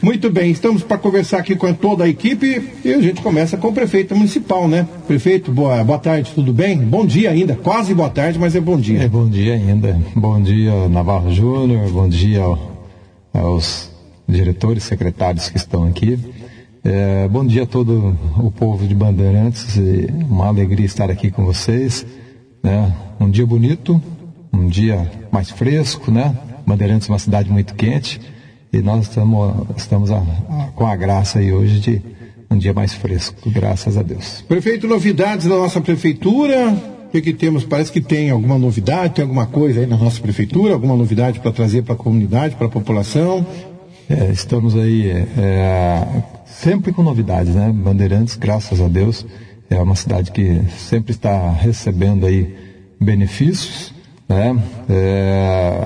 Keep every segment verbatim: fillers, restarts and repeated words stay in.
Muito bem, estamos para conversar aqui com toda a equipe e a gente começa com o prefeito municipal, né? Prefeito, boa, boa tarde, tudo bem? Bom dia ainda, quase boa tarde, mas é bom dia. É bom dia ainda. Bom dia, Navarro Júnior, bom dia aos diretores, secretários que estão aqui. É, bom dia a todo o povo de Bandeirantes, e uma alegria estar aqui com vocês, né? Um dia bonito, um dia mais fresco, né? Bandeirantes é uma cidade muito quente e nós estamos, estamos a, a, com a graça aí hoje de um dia mais fresco, graças a Deus. Prefeito, novidades da nossa prefeitura? O que, que temos? Parece que tem alguma novidade, tem alguma coisa aí na nossa prefeitura, alguma novidade para trazer para a comunidade, para a população? É, estamos aí é, sempre com novidades, né? Bandeirantes, graças a Deus, é uma cidade que sempre está recebendo aí benefícios, né? É,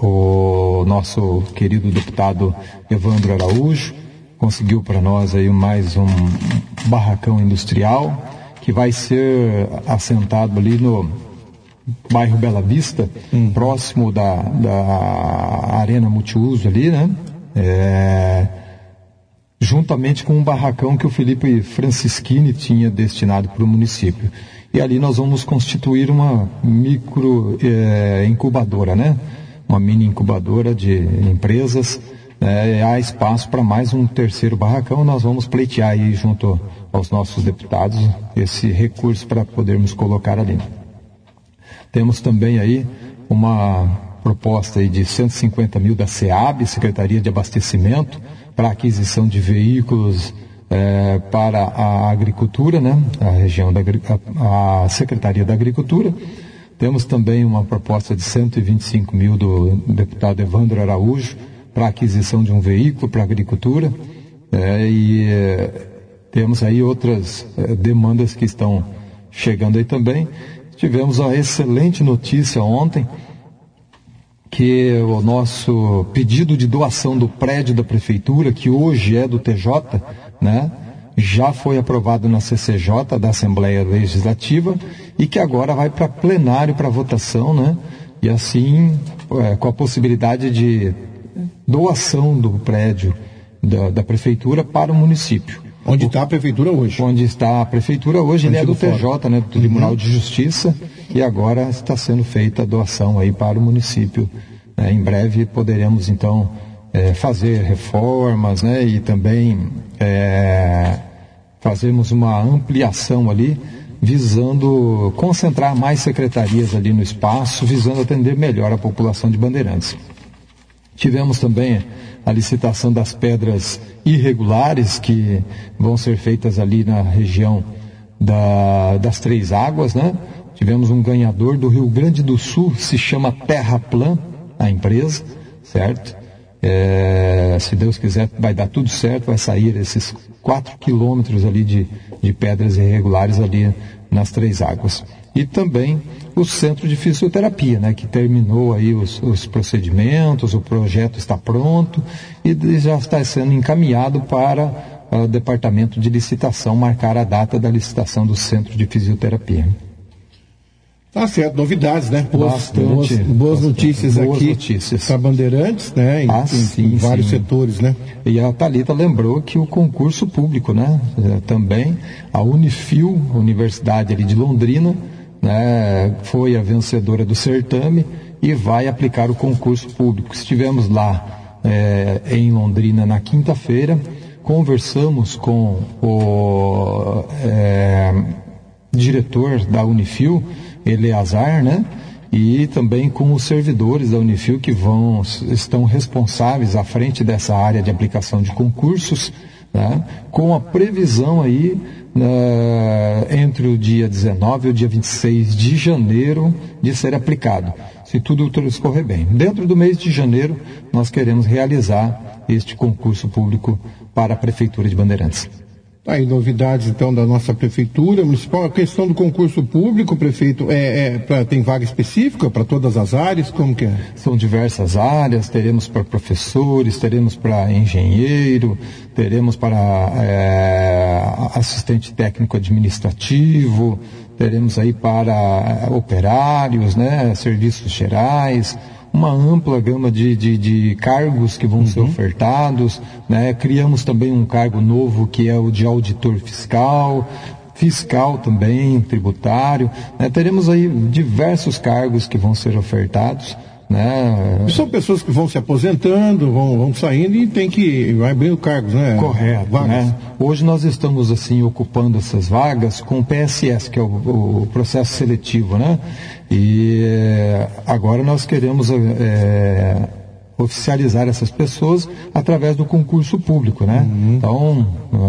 o nosso querido deputado Evandro Araújo conseguiu para nós aí mais um barracão industrial que vai ser assentado ali no bairro Bela Vista, hum. próximo da, da Arena Multiuso ali, né? É, juntamente com um barracão que o Felipe Francischini tinha destinado para o município. E ali nós vamos constituir uma micro é, incubadora, né? Uma mini incubadora de empresas. É, há espaço para mais um terceiro barracão. Nós vamos pleitear aí junto aos nossos deputados esse recurso para podermos colocar ali. Temos também aí uma proposta aí de cento e cinquenta mil da SEAB, Secretaria de Abastecimento, para aquisição de veículos é, para a agricultura, né? A região da a, a Secretaria da Agricultura. Temos também uma proposta de cento e vinte e cinco mil do deputado Evandro Araújo para aquisição de um veículo para a agricultura. É, e é, temos aí outras é, demandas que estão chegando aí também. Tivemos a excelente notícia ontem que o nosso pedido de doação do prédio da prefeitura, que hoje é do T J, né, já foi aprovado na C C J da Assembleia Legislativa e que agora vai para plenário para votação, né? E assim, é, com a possibilidade de doação do prédio da, da prefeitura para o município. Onde está a prefeitura hoje? Onde está a prefeitura hoje, ele é do T J, né, do Tribunal uhum. de Justiça, e agora está sendo feita a doação aí para o município. É, em breve poderemos então é, fazer reformas, né, e também é, fazermos uma ampliação ali, visando concentrar mais secretarias ali no espaço, visando atender melhor a população de Bandeirantes. Tivemos também a licitação das pedras irregulares que vão ser feitas ali na região da, das Três Águas, né? Tivemos um ganhador do Rio Grande do Sul, se chama Terraplan, a empresa, certo? É, se Deus quiser vai dar tudo certo, vai sair esses quatro quilômetros ali de, de pedras irregulares ali nas Três Águas. E também o Centro de Fisioterapia, né, que terminou aí os, os procedimentos, o projeto está pronto e já está sendo encaminhado para o departamento de licitação marcar a data da licitação do Centro de Fisioterapia. Tá certo, novidades, né? Boas, bastante, boas, boas bastante, notícias boas aqui notícias. para Bandeirantes, né? Em, ah, sim, em vários sim. setores, né? E a Thalita lembrou que o concurso público, né? Também a Unifil, Universidade ali de Londrina, né? Foi a vencedora do certame e vai aplicar o concurso público. Estivemos lá é, em Londrina na quinta-feira, conversamos com o é, diretor da Unifil, Eleazar, né? E também com os servidores da Unifil que vão, estão responsáveis à frente dessa área de aplicação de concursos, né? Com a previsão aí uh, entre o dia dezenove e o dia vinte e seis de janeiro de ser aplicado, se tudo transcorrer bem. Dentro do mês de janeiro nós queremos realizar este concurso público para a Prefeitura de Bandeirantes. Aí, novidades então da nossa prefeitura municipal. A questão do concurso público, prefeito, é, é pra, tem vaga específica para todas as áreas? Como que é? São diversas áreas, teremos para professores, teremos para engenheiro, teremos para é, assistente técnico administrativo, teremos aí para operários, né, serviços gerais, uma ampla gama de, de, de cargos que vão uhum. ser ofertados, né? Criamos também um cargo novo que é o de auditor fiscal, fiscal também, tributário, né? Teremos aí diversos cargos que vão ser ofertados, né? São pessoas que vão se aposentando, vão, vão saindo e tem que vai abrindo cargos, né? Correto, né? Hoje nós estamos assim ocupando essas vagas com o P S S, que é o, o processo seletivo, né? E agora nós queremos é, oficializar essas pessoas através do concurso público, né? Uhum. Então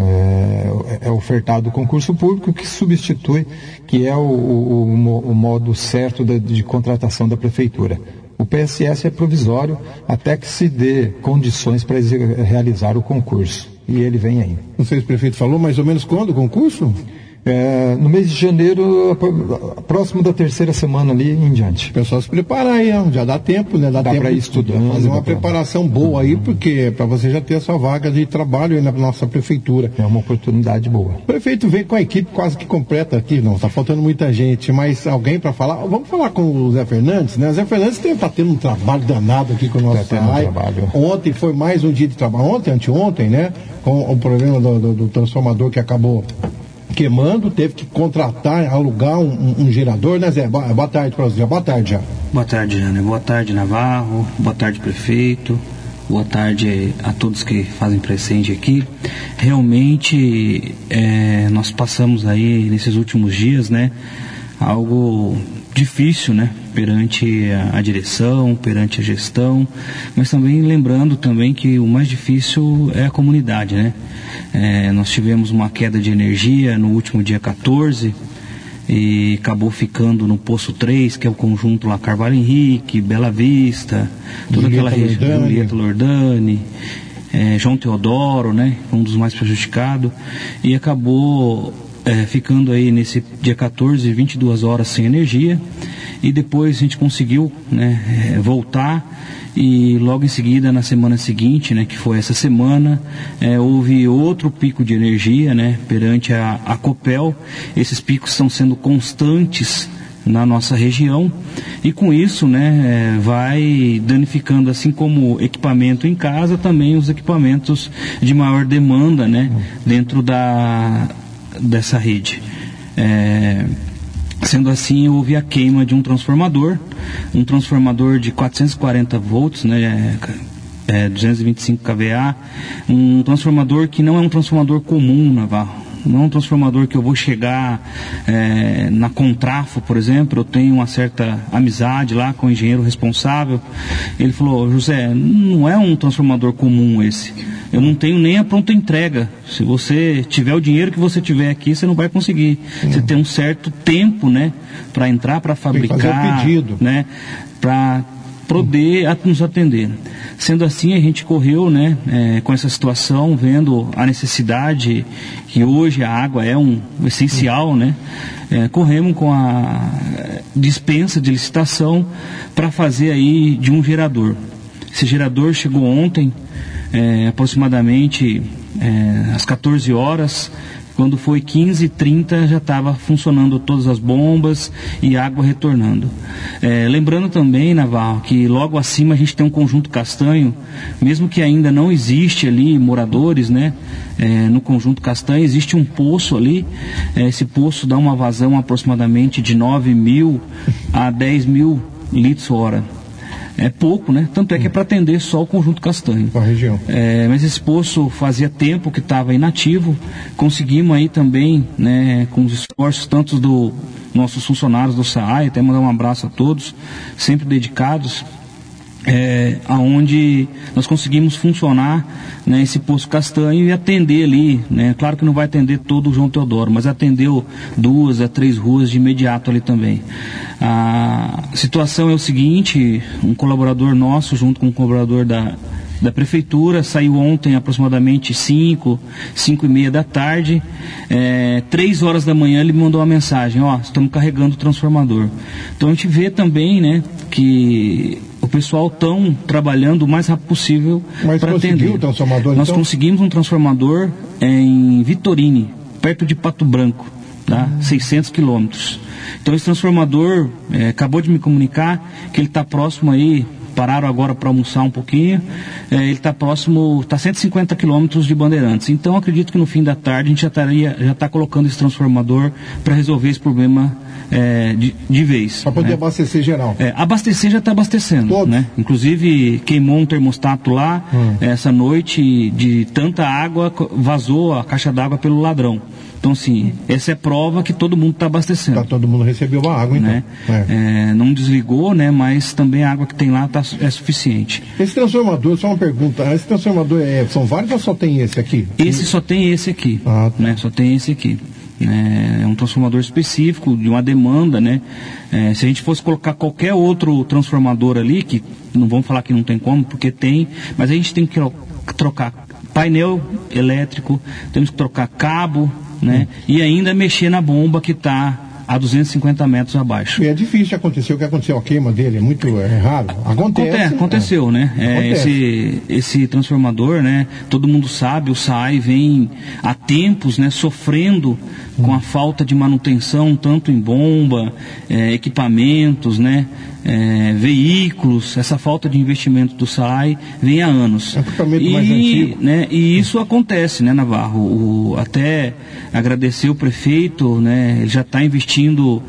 é, é ofertado o concurso público que substitui, que é o, o, o modo certo de, de contratação da prefeitura. O P S S é provisório até que se dê condições para realizar o concurso. E ele vem aí. Não sei se o prefeito falou mais ou menos quando o concurso? É, no mês de janeiro, próximo da terceira semana ali em diante. O pessoal se preparar aí, já dá tempo, né? Dá, dá tempo para ir estudando. Fazer uma preparação pra... boa aí, porque para você já ter a sua vaga de trabalho aí na nossa prefeitura. É uma oportunidade boa. O prefeito veio com a equipe quase que completa aqui, não, está faltando muita gente, mas alguém para falar. Vamos falar com o Zé Fernandes, né? O Zé Fernandes está tendo um trabalho danado aqui com o nosso trabalho. Um Ontem foi mais um dia de trabalho, ontem, anteontem, né? Com o problema do, do, do transformador que acabou queimando, teve que contratar, alugar um, um, um gerador, né, Zé? Boa, boa tarde para você. Boa tarde, já. Boa tarde, Jânio. Boa tarde, Navarro. Boa tarde, prefeito. Boa tarde a todos que fazem presente aqui. Realmente, é, nós passamos aí, nesses últimos dias, né, algo difícil, né, perante a, a direção, perante a gestão, mas também lembrando também que o mais difícil é a comunidade, né? É, nós tivemos uma queda de energia no último dia quatorze e acabou ficando no Poço três, que é o conjunto lá Carvalho Henrique, Bela Vista, toda Julieta aquela região, Julieta Lordani, é, João Teodoro, né, um dos mais prejudicados, e acabou é, ficando aí nesse dia quatorze, vinte e duas horas sem energia, e depois a gente conseguiu, né, voltar. E logo em seguida, na semana seguinte, né, que foi essa semana, é, houve outro pico de energia, né, perante a, a Copel. Esses picos estão sendo constantes na nossa região e com isso, né, é, vai danificando, assim como equipamento em casa, também os equipamentos de maior demanda, né, dentro da, dessa rede. É, Sendo assim, houve a queima de um transformador, um transformador de quatrocentos e quarenta volts, né, é, duzentos e vinte e cinco kVA, um transformador que não é um transformador comum, Navarro. Não é um transformador que eu vou chegar é, na Contrafo, por exemplo. Eu tenho uma certa amizade lá com o engenheiro responsável. Ele falou: José, não é um transformador comum esse. Eu não tenho nem a pronta entrega. Se você tiver o dinheiro que você tiver aqui, você não vai conseguir. Hum. Você tem um certo tempo, né, para entrar, para fabricar, tem que fazer o pedido, né, para poder nos atender. Sendo assim, a gente correu, né, é, com essa situação, vendo a necessidade que hoje a água é um essencial, né, é, corremos com a dispensa de licitação para fazer aí de um gerador. Esse gerador chegou ontem, é, aproximadamente é, às quatorze horas. Quando foi quinze e trinta já estava funcionando todas as bombas e água retornando. É, lembrando também, Navarro, que logo acima a gente tem um conjunto castanho, mesmo que ainda não existe ali moradores, né? É, no conjunto castanho existe um poço ali, é, esse poço dá uma vazão aproximadamente de nove mil a dez mil litros hora. É pouco, né? Tanto é que é para atender só o conjunto castanho. A região. É, mas esse poço fazia tempo que estava inativo. Conseguimos aí também, né, com os esforços tanto dos nossos funcionários do S A I, até mandar um abraço a todos, sempre dedicados, é, aonde nós conseguimos funcionar, né, esse poço castanho e atender ali, né, claro que não vai atender todo o João Teodoro, mas atendeu duas a três ruas de imediato ali também. A situação é o seguinte: um colaborador nosso, junto com um colaborador da, da prefeitura, saiu ontem aproximadamente cinco, cinco e meia da tarde, é, três horas da manhã ele me mandou uma mensagem: ó, estamos carregando o transformador. Então a gente vê também, né, que o pessoal estão trabalhando o mais rápido possível para atender. O transformador, Nós então? conseguimos um transformador em Vitorine, perto de Pato Branco, tá? Hum. seiscentos quilômetros. Então esse transformador, é, acabou de me comunicar que ele está próximo aí, pararam agora para almoçar um pouquinho, é, ele está próximo, está a cento e cinquenta quilômetros de Bandeirantes. Então acredito que no fim da tarde a gente já estaria, já está colocando esse transformador para resolver esse problema é, de, de vez. Para poder né? abastecer geral. É, abastecer já está abastecendo, né? Inclusive queimou um termostato lá hum. essa noite, de tanta água, vazou a caixa d'água pelo ladrão. Então, assim, essa é prova que todo mundo está abastecendo. Tá, todo mundo recebeu a água, então. Né? É. É, não desligou, né? Mas também a água que tem lá tá, é suficiente. Esse transformador, só uma pergunta, esse transformador é, são vários ou só tem esse aqui? Esse só tem esse aqui, ah, tá. né? Só tem esse aqui. É um transformador específico, de uma demanda, né? É, se a gente fosse colocar qualquer outro transformador ali, que não vamos falar que não tem como, porque tem, mas a gente tem que trocar painel elétrico, temos que trocar cabo, né? Hum. E ainda mexer na bomba que está a duzentos e cinquenta metros abaixo. E é difícil de acontecer o que aconteceu, a queima dele é muito é, raro. Acontece. Acontece, aconteceu, é. né? É, esse, esse transformador, né? Todo mundo sabe, o S A I vem há tempos, né? Sofrendo hum. com a falta de manutenção, tanto em bomba, é, equipamentos, né? É, veículos, essa falta de investimento do S A I vem há anos. É um equipamento e, mais antigo. Né, e isso acontece, né, Navarro? O, até agradecer o prefeito, né? Ele já está investindo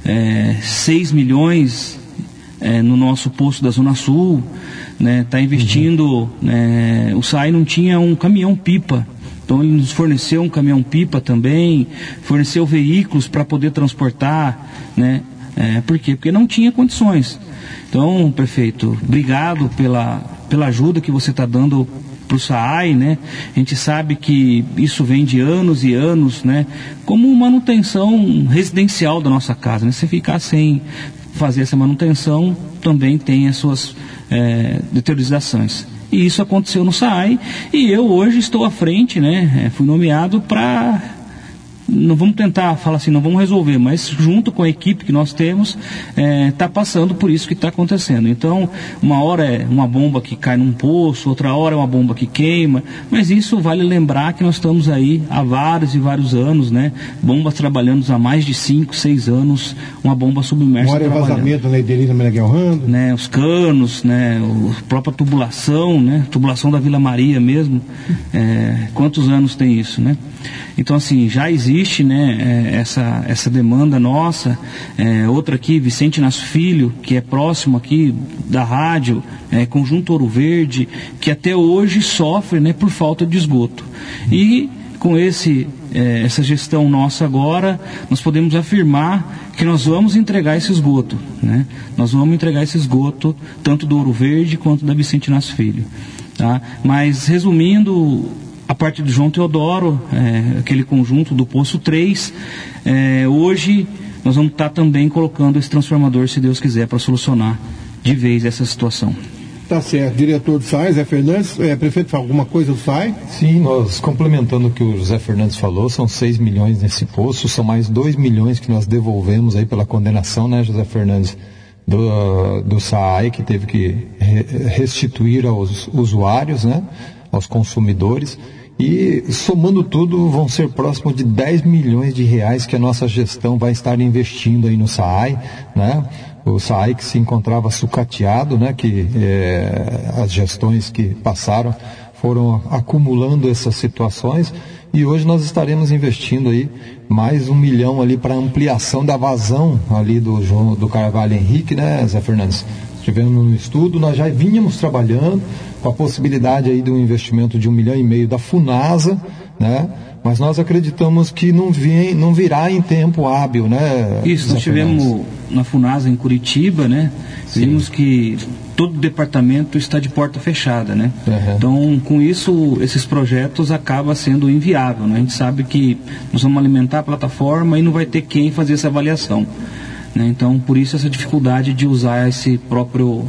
é, seis milhões é, no nosso posto da Zona Sul, né? Está investindo, uhum. né, o S A I não tinha um caminhão-pipa. Então ele nos forneceu um caminhão-pipa também, forneceu veículos para poder transportar, né? É, por quê? Porque não tinha condições. Então, prefeito, obrigado pela, pela ajuda que você está dando para o S A I, né? A gente sabe que isso vem de anos e anos, né? Como manutenção residencial da nossa casa, né? Se ficar sem fazer essa manutenção, também tem as suas é, deteriorizações. E isso aconteceu no S A I, e eu hoje estou à frente, né? É, fui nomeado para... Não vamos tentar falar assim, não vamos resolver, mas junto com a equipe que nós temos, está é, passando por isso que está acontecendo. Então, uma hora é uma bomba que cai num poço, outra hora é uma bomba que queima, mas isso vale lembrar que nós estamos aí há vários e vários anos, né? Bombas trabalhando há mais de cinco, seis anos, uma bomba submersa. Uma hora é vazamento na Idelina Meneghel Rando. Né, os canos, né, a própria tubulação, né? Tubulação da Vila Maria mesmo. É, quantos anos tem isso, né? Então, assim, já existe, né, essa, essa demanda nossa. É, outra aqui, Vicente Inácio Filho, que é próximo aqui da rádio, é, Conjunto Ouro Verde, que até hoje sofre, né, por falta de esgoto. E com esse, é, essa gestão nossa agora, nós podemos afirmar que nós vamos entregar esse esgoto, né? Nós vamos entregar esse esgoto, tanto do Ouro Verde quanto da Vicente Inácio Filho. Tá? Mas, resumindo... A parte do João Teodoro, é, aquele conjunto do Poço três, é, hoje nós vamos estar também colocando esse transformador, se Deus quiser, para solucionar de vez essa situação. Tá certo. Diretor do S A I, Zé Fernandes, é, prefeito, fala alguma coisa do S A I? Sim, nós, complementando o que o Zé Fernandes falou, são seis milhões nesse poço, são mais dois milhões que nós devolvemos aí pela condenação, né, José Fernandes, do, do S A I, que teve que re, restituir aos usuários, né, aos consumidores. E somando tudo, vão ser próximo de dez milhões de reais que a nossa gestão vai estar investindo aí no S A I, né? O S A I que se encontrava sucateado, né? Que é, as gestões que passaram foram acumulando essas situações, e hoje nós estaremos investindo aí mais um milhão ali para ampliação da vazão ali do João do Carvalho Henrique, né, Zé Fernandes? Estivemos no estudo, nós já vínhamos trabalhando com a possibilidade aí de um investimento de um milhão e meio da Funasa, né? Mas nós acreditamos que não, vem, não virá em tempo hábil, né? Isso, nós estivemos na Funasa em Curitiba, né? Sim. Vimos que todo o departamento está de porta fechada, né? Uhum. Então, com isso, esses projetos acabam sendo inviáveis, né? A gente sabe que nós vamos alimentar a plataforma e não vai ter quem fazer essa avaliação, né? Então, por isso essa dificuldade de usar esse próprio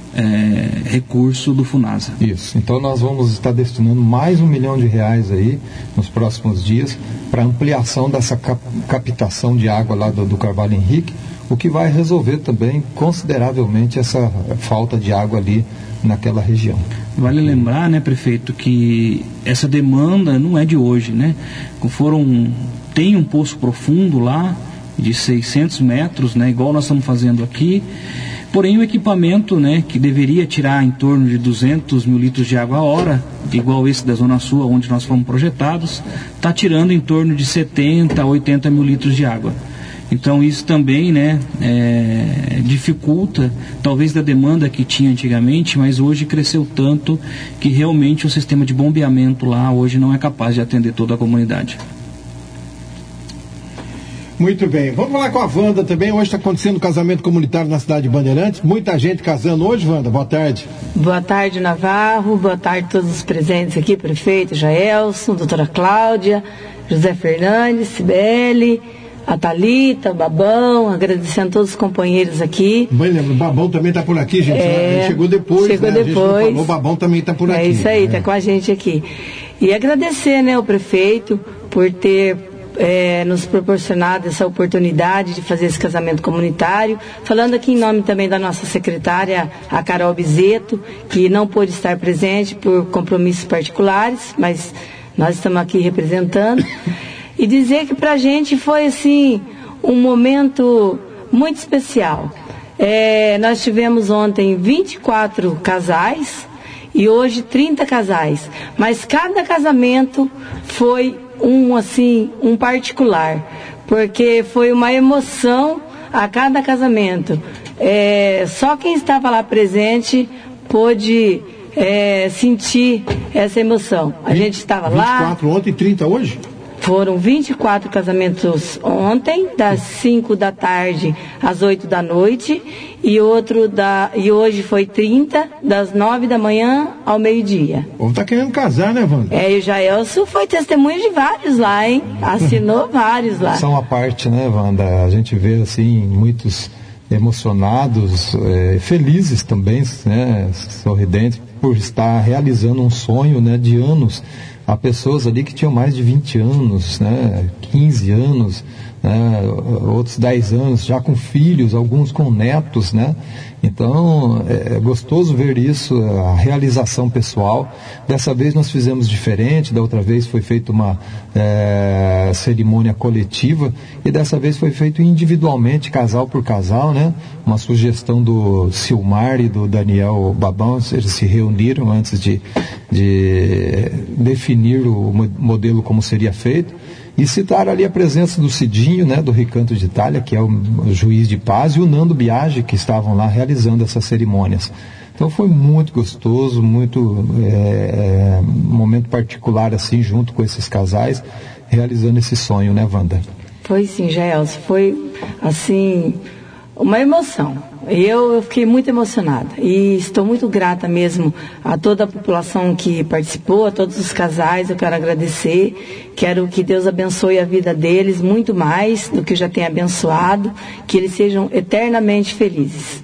é, recurso do Funasa. Isso, então nós vamos estar destinando mais um milhão de reais aí nos próximos dias para ampliação dessa cap- captação de água lá do, do Carvalho Henrique, o que vai resolver também consideravelmente essa falta de água ali naquela região. Vale lembrar, né, prefeito, que essa demanda não é de hoje, né? Foram, tem um poço profundo lá de seiscentos metros, né, igual nós estamos fazendo aqui, Porém, o equipamento, né, que deveria tirar em torno de duzentos mil litros de água a hora, igual esse da Zona Sul, onde nós fomos projetados, está tirando em torno de setenta a oitenta mil litros de água. Então isso também, né, é, dificulta, talvez, da demanda que tinha antigamente, mas hoje cresceu tanto que realmente o sistema de bombeamento lá hoje não é capaz de atender toda a comunidade. Muito bem, vamos falar com a Wanda também. Hoje está acontecendo casamento comunitário na cidade de Bandeirantes, muita gente casando hoje. Wanda, boa tarde. Boa tarde, Navarro, boa tarde a todos os presentes aqui, prefeito Jaelson, doutora Cláudia, José Fernandes, Cibele, a Thalita, o Babão, agradecendo a todos os companheiros aqui. Bem, lembra, o Babão também está por aqui, gente. É, chegou depois, chegou né? depois. A gente não falou, o Babão também está por é aqui. É isso aí, está é. com a gente aqui. E agradecer, né, o prefeito por ter é, nos proporcionado essa oportunidade de fazer esse casamento comunitário. Falando aqui em nome também da nossa secretária, a Carol Bizeto, que não pôde estar presente por compromissos particulares, mas nós estamos aqui representando. E dizer que para a gente foi, assim, um momento muito especial. É, nós tivemos ontem vinte e quatro casais e hoje trinta casais. Mas cada casamento foi um, assim, um particular, porque foi uma emoção a cada casamento. É, só quem estava lá presente pôde é, sentir essa emoção. A gente estava lá... vinte e quatro ontem e trinta hoje? Foram vinte e quatro casamentos ontem, das cinco da tarde às oito da noite, e outro da, e hoje foi trinta, das nove da manhã ao meio-dia. O povo tá querendo casar, né, Wanda? É, e o Jaelson foi testemunha de vários lá, hein? Assinou vários lá. São a parte, né, Wanda? A gente vê, assim, muitos emocionados, é, felizes também, né, sorridentes, por estar realizando um sonho, né, de anos. Há pessoas ali que tinham mais de vinte anos, né, quinze anos, né, outros dez anos, já com filhos, alguns com netos, né? Então, é gostoso ver isso, a realização pessoal. Dessa vez nós fizemos diferente, da outra vez foi feita uma é, cerimônia coletiva, e dessa vez foi feito individualmente, casal por casal, né? Uma sugestão do Silmar e do Daniel Babão, eles se reuniram antes de, de definir o modelo como seria feito. E citar ali a presença do Cidinho, né, do Recanto de Itália, que é o juiz de paz, e o Nando Biagi, que estavam lá realizando essas cerimônias. Então foi muito gostoso, muito é, um momento particular, assim, junto com esses casais, realizando esse sonho, né, Wanda? Foi sim, Jaelson, foi, assim, uma emoção. Eu, eu fiquei muito emocionada e estou muito grata mesmo a toda a população que participou, a todos os casais. Eu quero agradecer, quero que Deus abençoe a vida deles muito mais do que já tem abençoado, que eles sejam eternamente felizes.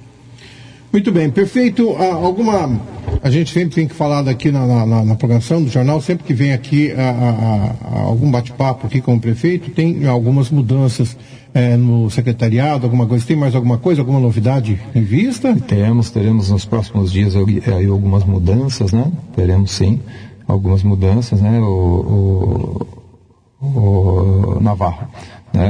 Muito bem, perfeito. Ah, alguma, a gente sempre tem que falar daqui na, na, na programação do jornal, sempre que vem aqui a, a, a, algum bate-papo aqui com o prefeito, tem algumas mudanças é, no secretariado, alguma coisa. Tem mais alguma coisa, alguma novidade em vista? Temos, teremos nos próximos dias aí algumas mudanças, né? Teremos sim algumas mudanças, né? O, o, o Navarro, né?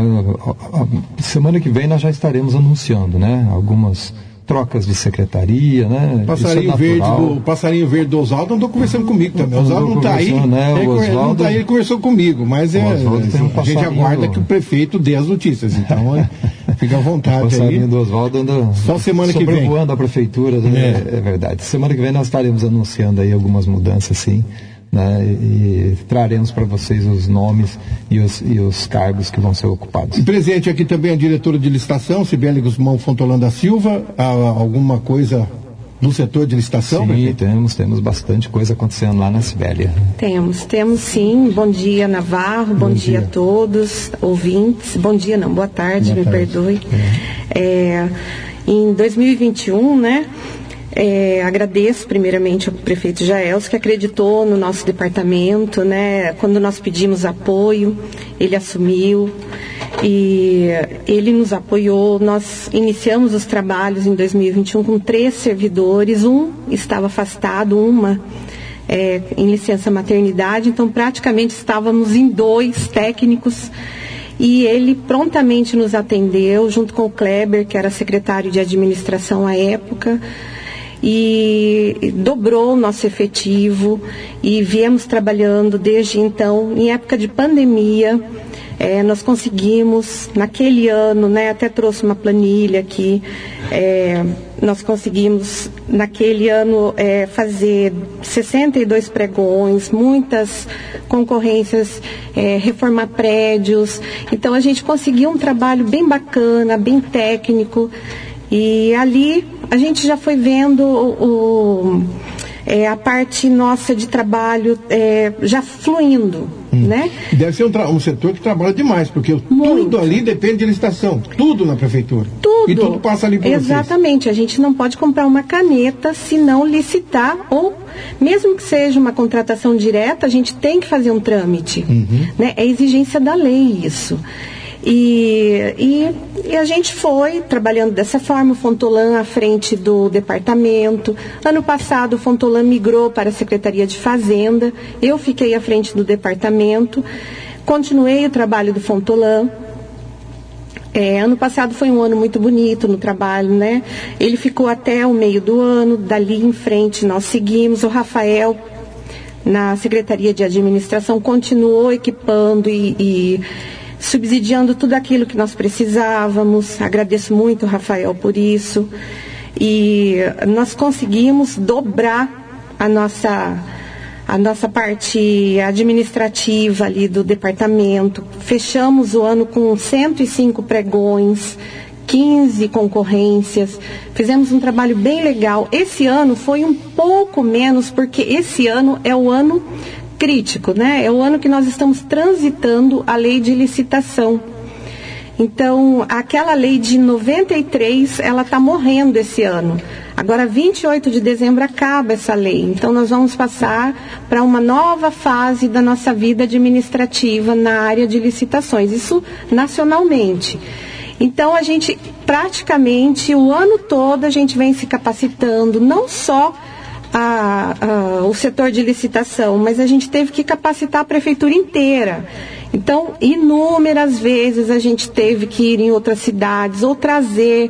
A semana que vem nós já estaremos anunciando, né? Algumas trocas de secretaria, né? Passarinho é verde do passarinho verde do Oswaldo andou conversando comigo também. O Oswaldo não está aí, né? ele, o Oswaldo... não tá aí, ele conversou comigo, mas é, um a gente aguarda que o prefeito dê as notícias, então é, fica à vontade o passarinho aí. do Oswaldo anda só semana que vem sobrevoando a prefeitura, né? é. é verdade. Semana que vem nós estaremos anunciando aí algumas mudanças, sim. Né, e, e traremos para vocês os nomes e os, e os cargos que vão ser ocupados. E presente aqui também a diretora de licitação, Cibele Guzmão Fontolã da Silva. Há alguma coisa no setor de licitação? Sim, prefeito? temos, temos bastante coisa acontecendo lá na Cibele. Temos, temos sim. Bom dia, Navarro, bom, bom dia. dia a todos, ouvintes. Bom dia, não, boa tarde, boa me tarde. perdoe. É. É, em dois mil e vinte e um, né? É, agradeço primeiramente ao prefeito Jaelson, que acreditou no nosso departamento, né? Quando nós pedimos apoio, ele assumiu e ele nos apoiou. Nós iniciamos os trabalhos em dois mil e vinte e um com três servidores, um estava afastado, uma é, em licença maternidade, então praticamente estávamos em dois técnicos. e ele prontamente nos atendeu, junto com o Kleber, que era secretário de administração à época, e dobrou o nosso efetivo, e viemos trabalhando desde então. Em época de pandemia, é, nós conseguimos, naquele ano, né, até trouxe uma planilha aqui, é, nós conseguimos, naquele ano, é, fazer sessenta e dois pregões, muitas concorrências, é, reformar prédios. Então, a gente conseguiu um trabalho bem bacana, bem técnico, e ali a gente já foi vendo o, o, é, a parte nossa de trabalho é, já fluindo. Hum. Né? Deve ser um, tra- um setor que trabalha demais, porque Muito. tudo ali depende de licitação, tudo na prefeitura. Tudo. E tudo passa ali por Exatamente, vocês. A gente não pode comprar uma caneta se não licitar, ou mesmo que seja uma contratação direta, a gente tem que fazer um trâmite. Uhum. Né? É exigência da lei isso. E, e, e a gente foi trabalhando dessa forma, o Fontolan à frente do departamento. Ano passado o Fontolan migrou para a Secretaria de Fazenda, eu fiquei à frente do departamento, continuei o trabalho do Fontolan. É, ano passado foi um ano muito bonito no trabalho, né? Ele ficou até o meio do ano, dali em frente nós seguimos. O Rafael, na Secretaria de Administração, continuou equipando e... e subsidiando tudo aquilo que nós precisávamos. Agradeço muito, Rafael, por isso. E nós conseguimos dobrar a nossa, a nossa parte administrativa ali do departamento. Fechamos o ano com cento e cinco pregões, quinze concorrências. Fizemos um trabalho bem legal. Esse ano foi um pouco menos, porque esse ano é o ano crítico, né? É o ano que nós estamos transitando a lei de licitação. Então, aquela lei de noventa e três, ela está morrendo esse ano. Agora, vinte e oito de dezembro, acaba essa lei. Então, nós vamos passar para uma nova fase da nossa vida administrativa na área de licitações. Isso nacionalmente. Então, a gente, praticamente, o ano todo, a gente vem se capacitando, não só A, a, o setor de licitação, mas a gente teve que capacitar a prefeitura inteira. Então, inúmeras vezes a gente teve que ir em outras cidades ou trazer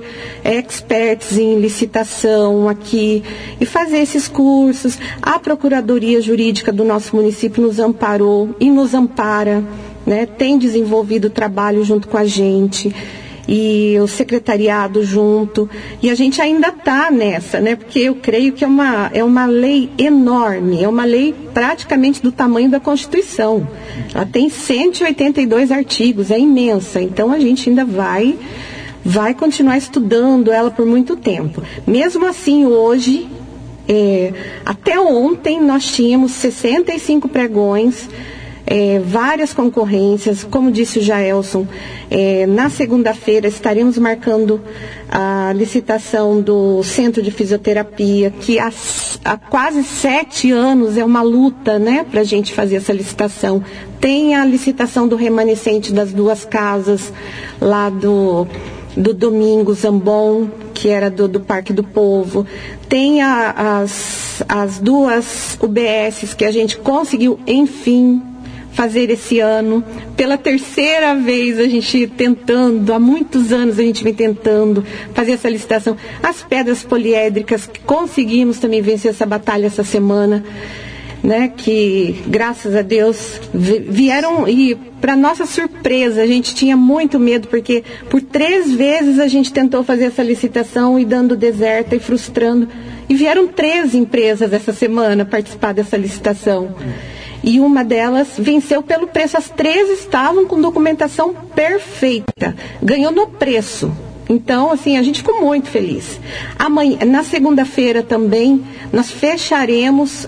experts em licitação aqui e fazer esses cursos. A Procuradoria Jurídica do nosso município nos amparou e nos ampara, né? Tem desenvolvido trabalho junto com a gente. E o secretariado junto, e a gente ainda está nessa, né? Porque eu creio que é uma, é uma lei enorme, é uma lei praticamente do tamanho da Constituição. Ela tem cento e oitenta e dois artigos, é imensa, então a gente ainda vai, vai continuar estudando ela por muito tempo. Mesmo assim, hoje, é, até ontem nós tínhamos sessenta e cinco pregões, É, várias concorrências, como disse o Jaelson, é, na segunda-feira estaremos marcando a licitação do Centro de Fisioterapia, que há, há quase sete anos é uma luta, né, para a gente fazer essa licitação. Tem a licitação do remanescente das duas casas, lá do, do Domingo Zambon, que era do, do Parque do Povo. Tem a, as, as duas U B Ss que a gente conseguiu, enfim, fazer esse ano. Pela terceira vez a gente tentando, há muitos anos a gente vem tentando fazer essa licitação. As pedras poliédricas, que conseguimos também vencer essa batalha essa semana, né, que graças a Deus vieram, e para nossa surpresa a gente tinha muito medo, porque por três vezes a gente tentou fazer essa licitação e dando deserta e frustrando, e vieram três empresas essa semana participar dessa licitação. E uma delas venceu pelo preço. As três estavam com documentação perfeita. Ganhou no preço. Então, assim, a gente ficou muito feliz. Amanhã, na segunda-feira também, nós fecharemos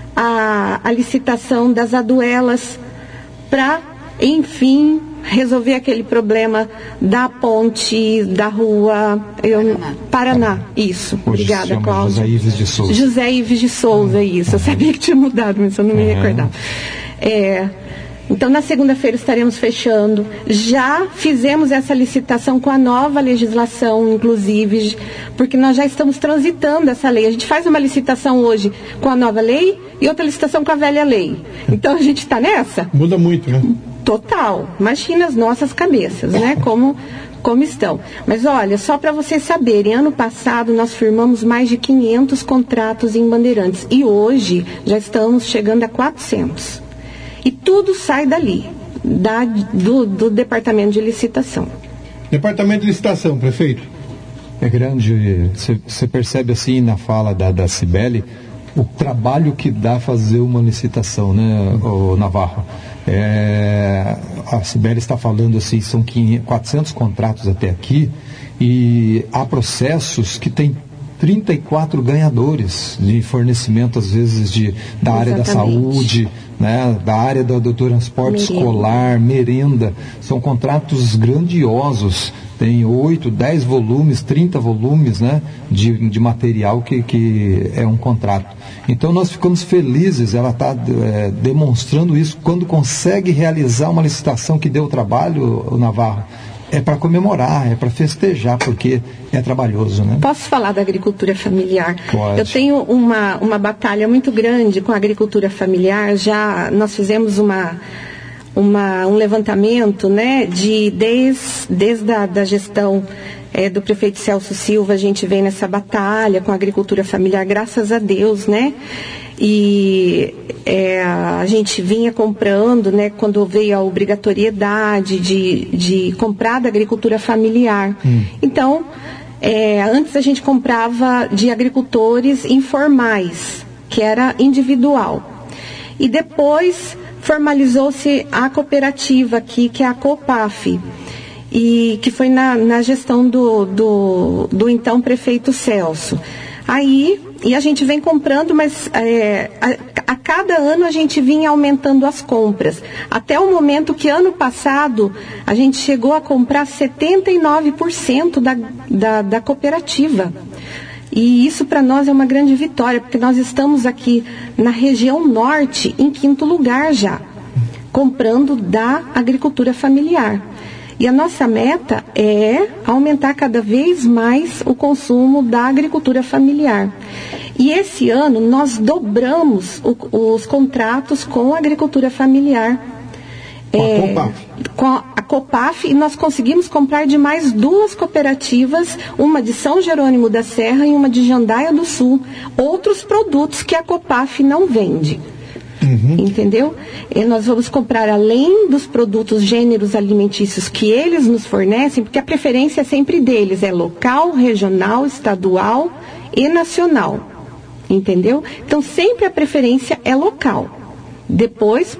a, a licitação das aduelas para, enfim, resolver aquele problema da ponte, da rua eu, Paraná. Paraná, isso. Hoje obrigada, Cláudia. José Ives de Souza. José Ives de Souza, uhum. isso. Eu sabia que tinha mudado, mas eu não me uhum. recordava. É, então, na segunda-feira estaremos fechando. Já fizemos essa licitação com a nova legislação, inclusive, porque nós já estamos transitando essa lei. A gente faz uma licitação hoje com a nova lei e outra licitação com a velha lei. Então, a gente está nessa. Muda muito, né? Total. Imagina as nossas cabeças, né? Como, como estão. Mas olha, só para vocês saberem, ano passado nós firmamos mais de quinhentos contratos em Bandeirantes. E hoje já estamos chegando a quatrocentos. E tudo sai dali, da, do, do departamento de licitação. Departamento de licitação, prefeito? É grande, você percebe assim na fala da, da Cibele, o trabalho que dá fazer uma licitação, né, o Navarro? É, a Cibele está falando assim, são quinhentos, quatrocentos contratos até aqui, e há processos que tem trinta e quatro ganhadores de fornecimento, às vezes, de, da área da saúde, né, da área do, do transporte merenda. escolar, merenda. São contratos grandiosos, tem oito, dez volumes, trinta volumes, né, de, de material que, que é um contrato. Então nós ficamos felizes, ela está é, demonstrando isso, quando consegue realizar uma licitação que deu trabalho, o Navarro. É para comemorar, é para festejar, porque é trabalhoso, né? Posso falar da agricultura familiar? Pode. Eu tenho uma, uma batalha muito grande com a agricultura familiar. Já nós fizemos uma, uma, um levantamento, né, de desde, desde a da gestão é, do prefeito Celso Silva, a gente vem nessa batalha com a agricultura familiar, graças a Deus, né? E é, a gente vinha comprando, né, quando veio a obrigatoriedade de, de comprar da agricultura familiar. Hum. Então, é, antes a gente comprava de agricultores informais, que era individual. E depois formalizou-se a cooperativa aqui, que é a COPAF, e que foi na, na gestão do, do, do então prefeito Celso. Aí, e a gente vem comprando, mas é, a, a cada ano a gente vinha aumentando as compras. Até o momento que ano passado a gente chegou a comprar setenta e nove por cento da, da, da cooperativa. E isso para nós é uma grande vitória, porque nós estamos aqui na região norte, em quinto lugar já, comprando da agricultura familiar. E a nossa meta é aumentar cada vez mais o consumo da agricultura familiar. E esse ano nós dobramos o, os contratos com a agricultura familiar. Com é, a COPAF. Com a COPAF, e nós conseguimos comprar de mais duas cooperativas, uma de São Jerônimo da Serra e uma de Jandaia do Sul, outros produtos que a COPAF não vende. Uhum. Entendeu? E nós vamos comprar, além dos produtos gêneros alimentícios que eles nos fornecem, porque a preferência é sempre deles, é local, regional, estadual e nacional. Entendeu? Então sempre a preferência é local. Depois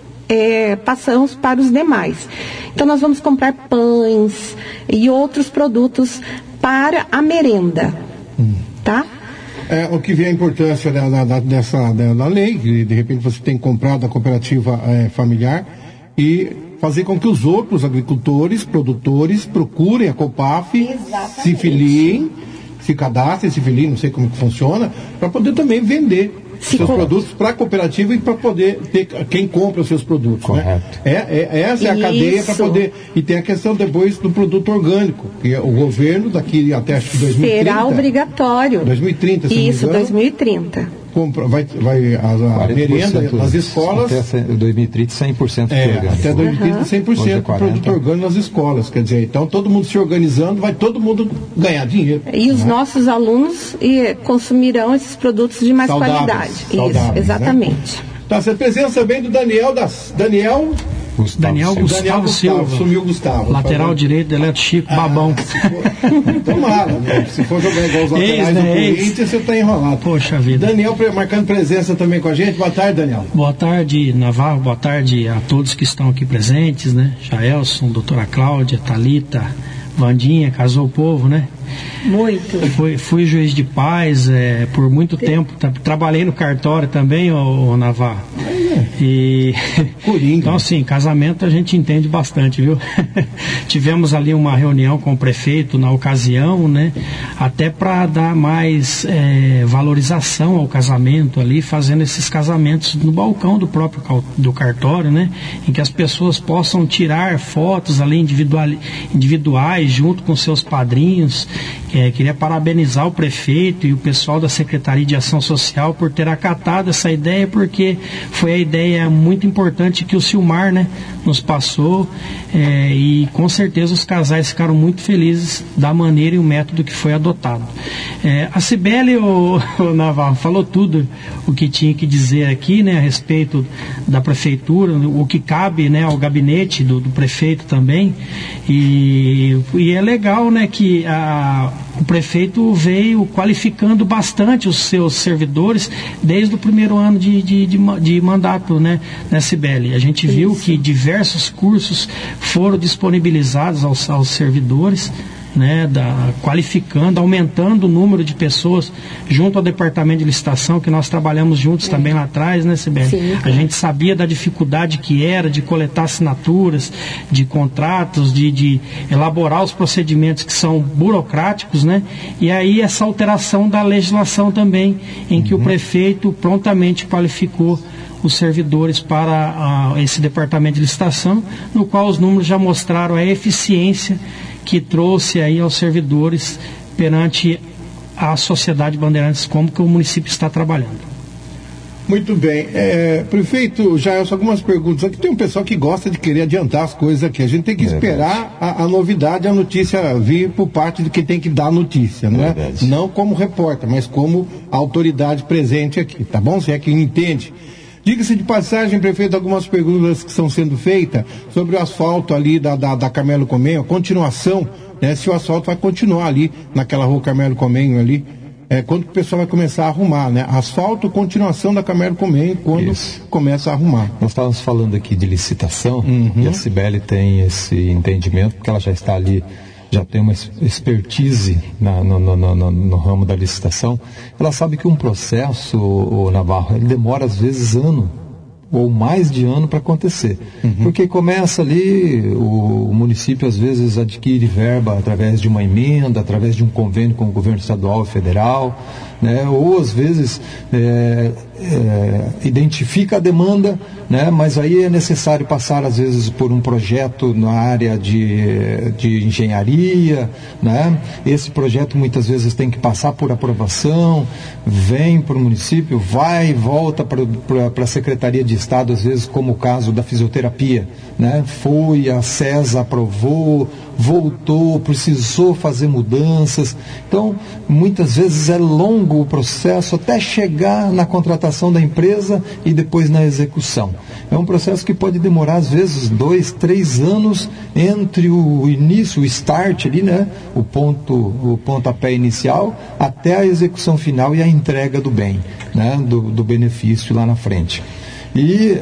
é, passamos para os demais. Então nós vamos comprar pães e outros produtos para a merenda. Uhum. Tá? É, o que vê a importância da, da, dessa da, da lei, de, de repente você tem comprado a cooperativa é, familiar e fazer com que os outros agricultores, produtores, procurem a COPAF, exatamente, se filiem, se cadastrem, se filiem, não sei como que funciona, para poder também vender se seus com... produtos para a cooperativa e para poder ter quem compra os seus produtos. Correto. Né? É, é, essa é a Isso. cadeia para poder... E tem a questão depois do produto orgânico, que o governo daqui até acho que dois mil e trinta... Será obrigatório. dois mil e trinta, se Isso, não me engano, dois mil e trinta. Compra, vai, vai a, a merenda nas escolas... Até dois mil e trinta, cem por cento é, orgânico. Até dois mil e trinta, uhum. cem por cento do produto orgânico nas escolas. Quer dizer, então todo mundo se organizando, vai todo mundo ganhar dinheiro. E os né? nossos alunos e, consumirão esses produtos de mais saudáveis, qualidade. Saudáveis, Isso, exatamente. Né? Tá, essa presença vem do Daniel, das, Daniel... Gustavo Daniel Silva. Gustavo Silva. Sumiu o Gustavo. Lateral direito do Eletro Chico, ah, babão. Tomara, né? Se for jogar igual os laterais ex, né? do Corinthians, ex. Você está enrolado. Poxa vida. Daniel marcando presença também com a gente. Boa tarde, Daniel. Boa tarde, Navarro. Boa tarde a todos que estão aqui presentes, né? Jaelson, doutora Cláudia, Thalita, Vandinha, casou o povo, né? Muito. Fui, fui juiz de paz é, por muito tempo. Tra- trabalhei no cartório também, ô, ô Navarro. É. E então, assim, casamento a gente entende bastante, viu? Tivemos ali uma reunião com o prefeito na ocasião, né? Até para dar mais é, valorização ao casamento ali, fazendo esses casamentos no balcão do próprio do cartório, né? Em que as pessoas possam tirar fotos ali individual, individuais junto com seus padrinhos, É, queria parabenizar o prefeito e o pessoal da Secretaria de Ação Social por ter acatado essa ideia, porque foi a ideia muito importante que o Silmar, né, nos passou, é, e com certeza os casais ficaram muito felizes da maneira e o método que foi adotado. É, a Cibele, o, o Navarro, falou tudo o que tinha que dizer aqui, né, a respeito da prefeitura, o que cabe, né, ao gabinete do, do prefeito também, e, e é legal, né, que a o prefeito veio qualificando bastante os seus servidores desde o primeiro ano de, de, de, de mandato, né, na Cibele. A gente viu Isso. que diversos cursos foram disponibilizados aos, aos servidores, né, da, qualificando, aumentando o número de pessoas junto ao departamento de licitação, que nós trabalhamos juntos é. também lá atrás, né, Cibele? Sim, a gente sabia da dificuldade que era de coletar assinaturas, de contratos, de, de elaborar os procedimentos que são burocráticos, né? E aí essa alteração da legislação também, em uhum. que o prefeito prontamente qualificou os servidores para uh, esse departamento de licitação, no qual os números já mostraram a eficiência que trouxe aí aos servidores perante a sociedade Bandeirantes, como que o município está trabalhando. Muito bem. É, prefeito Jaelson, algumas perguntas. Aqui tem um pessoal que gosta de querer adiantar as coisas aqui. A gente tem que esperar a, a novidade, a notícia vir por parte de quem tem que dar a notícia, não é? Não como repórter, mas como autoridade presente aqui, tá bom? Se é que entende. Diga-se de passagem, prefeito, algumas perguntas que estão sendo feitas sobre o asfalto ali da, da, da Carmelo Comenho, a continuação, né, se o asfalto vai continuar ali naquela rua Carmelo Comenho ali, é, quando o pessoal vai começar a arrumar, né? Asfalto, continuação da Carmelo Comenho, quando Isso. começa a arrumar. Nós estávamos falando aqui de licitação, uhum. e a Cibele tem esse entendimento, porque ela já está ali, já tem uma expertise na, no, no, no, no ramo da licitação. Ela sabe que um processo, o Navarro, ele demora às vezes ano ou mais de ano para acontecer. Uhum. Porque começa ali, o, o município às vezes adquire verba através de uma emenda, através de um convênio com o governo estadual e federal, né? Ou às vezes é, é, identifica a demanda, né? Mas aí é necessário passar às vezes por um projeto na área de, de engenharia, né? Esse projeto muitas vezes tem que passar por aprovação, vem para o município, vai e volta para a Secretaria de Estado, às vezes, como o caso da fisioterapia, né? Foi, a CESA aprovou, voltou, precisou fazer mudanças. Então, muitas vezes é longo o processo até chegar na contratação da empresa e depois na execução. É um processo que pode demorar, às vezes, dois, três anos entre o início, o start ali, né? O ponto, o pontapé inicial, até a execução final e a entrega do bem, né? Do, do benefício lá na frente. E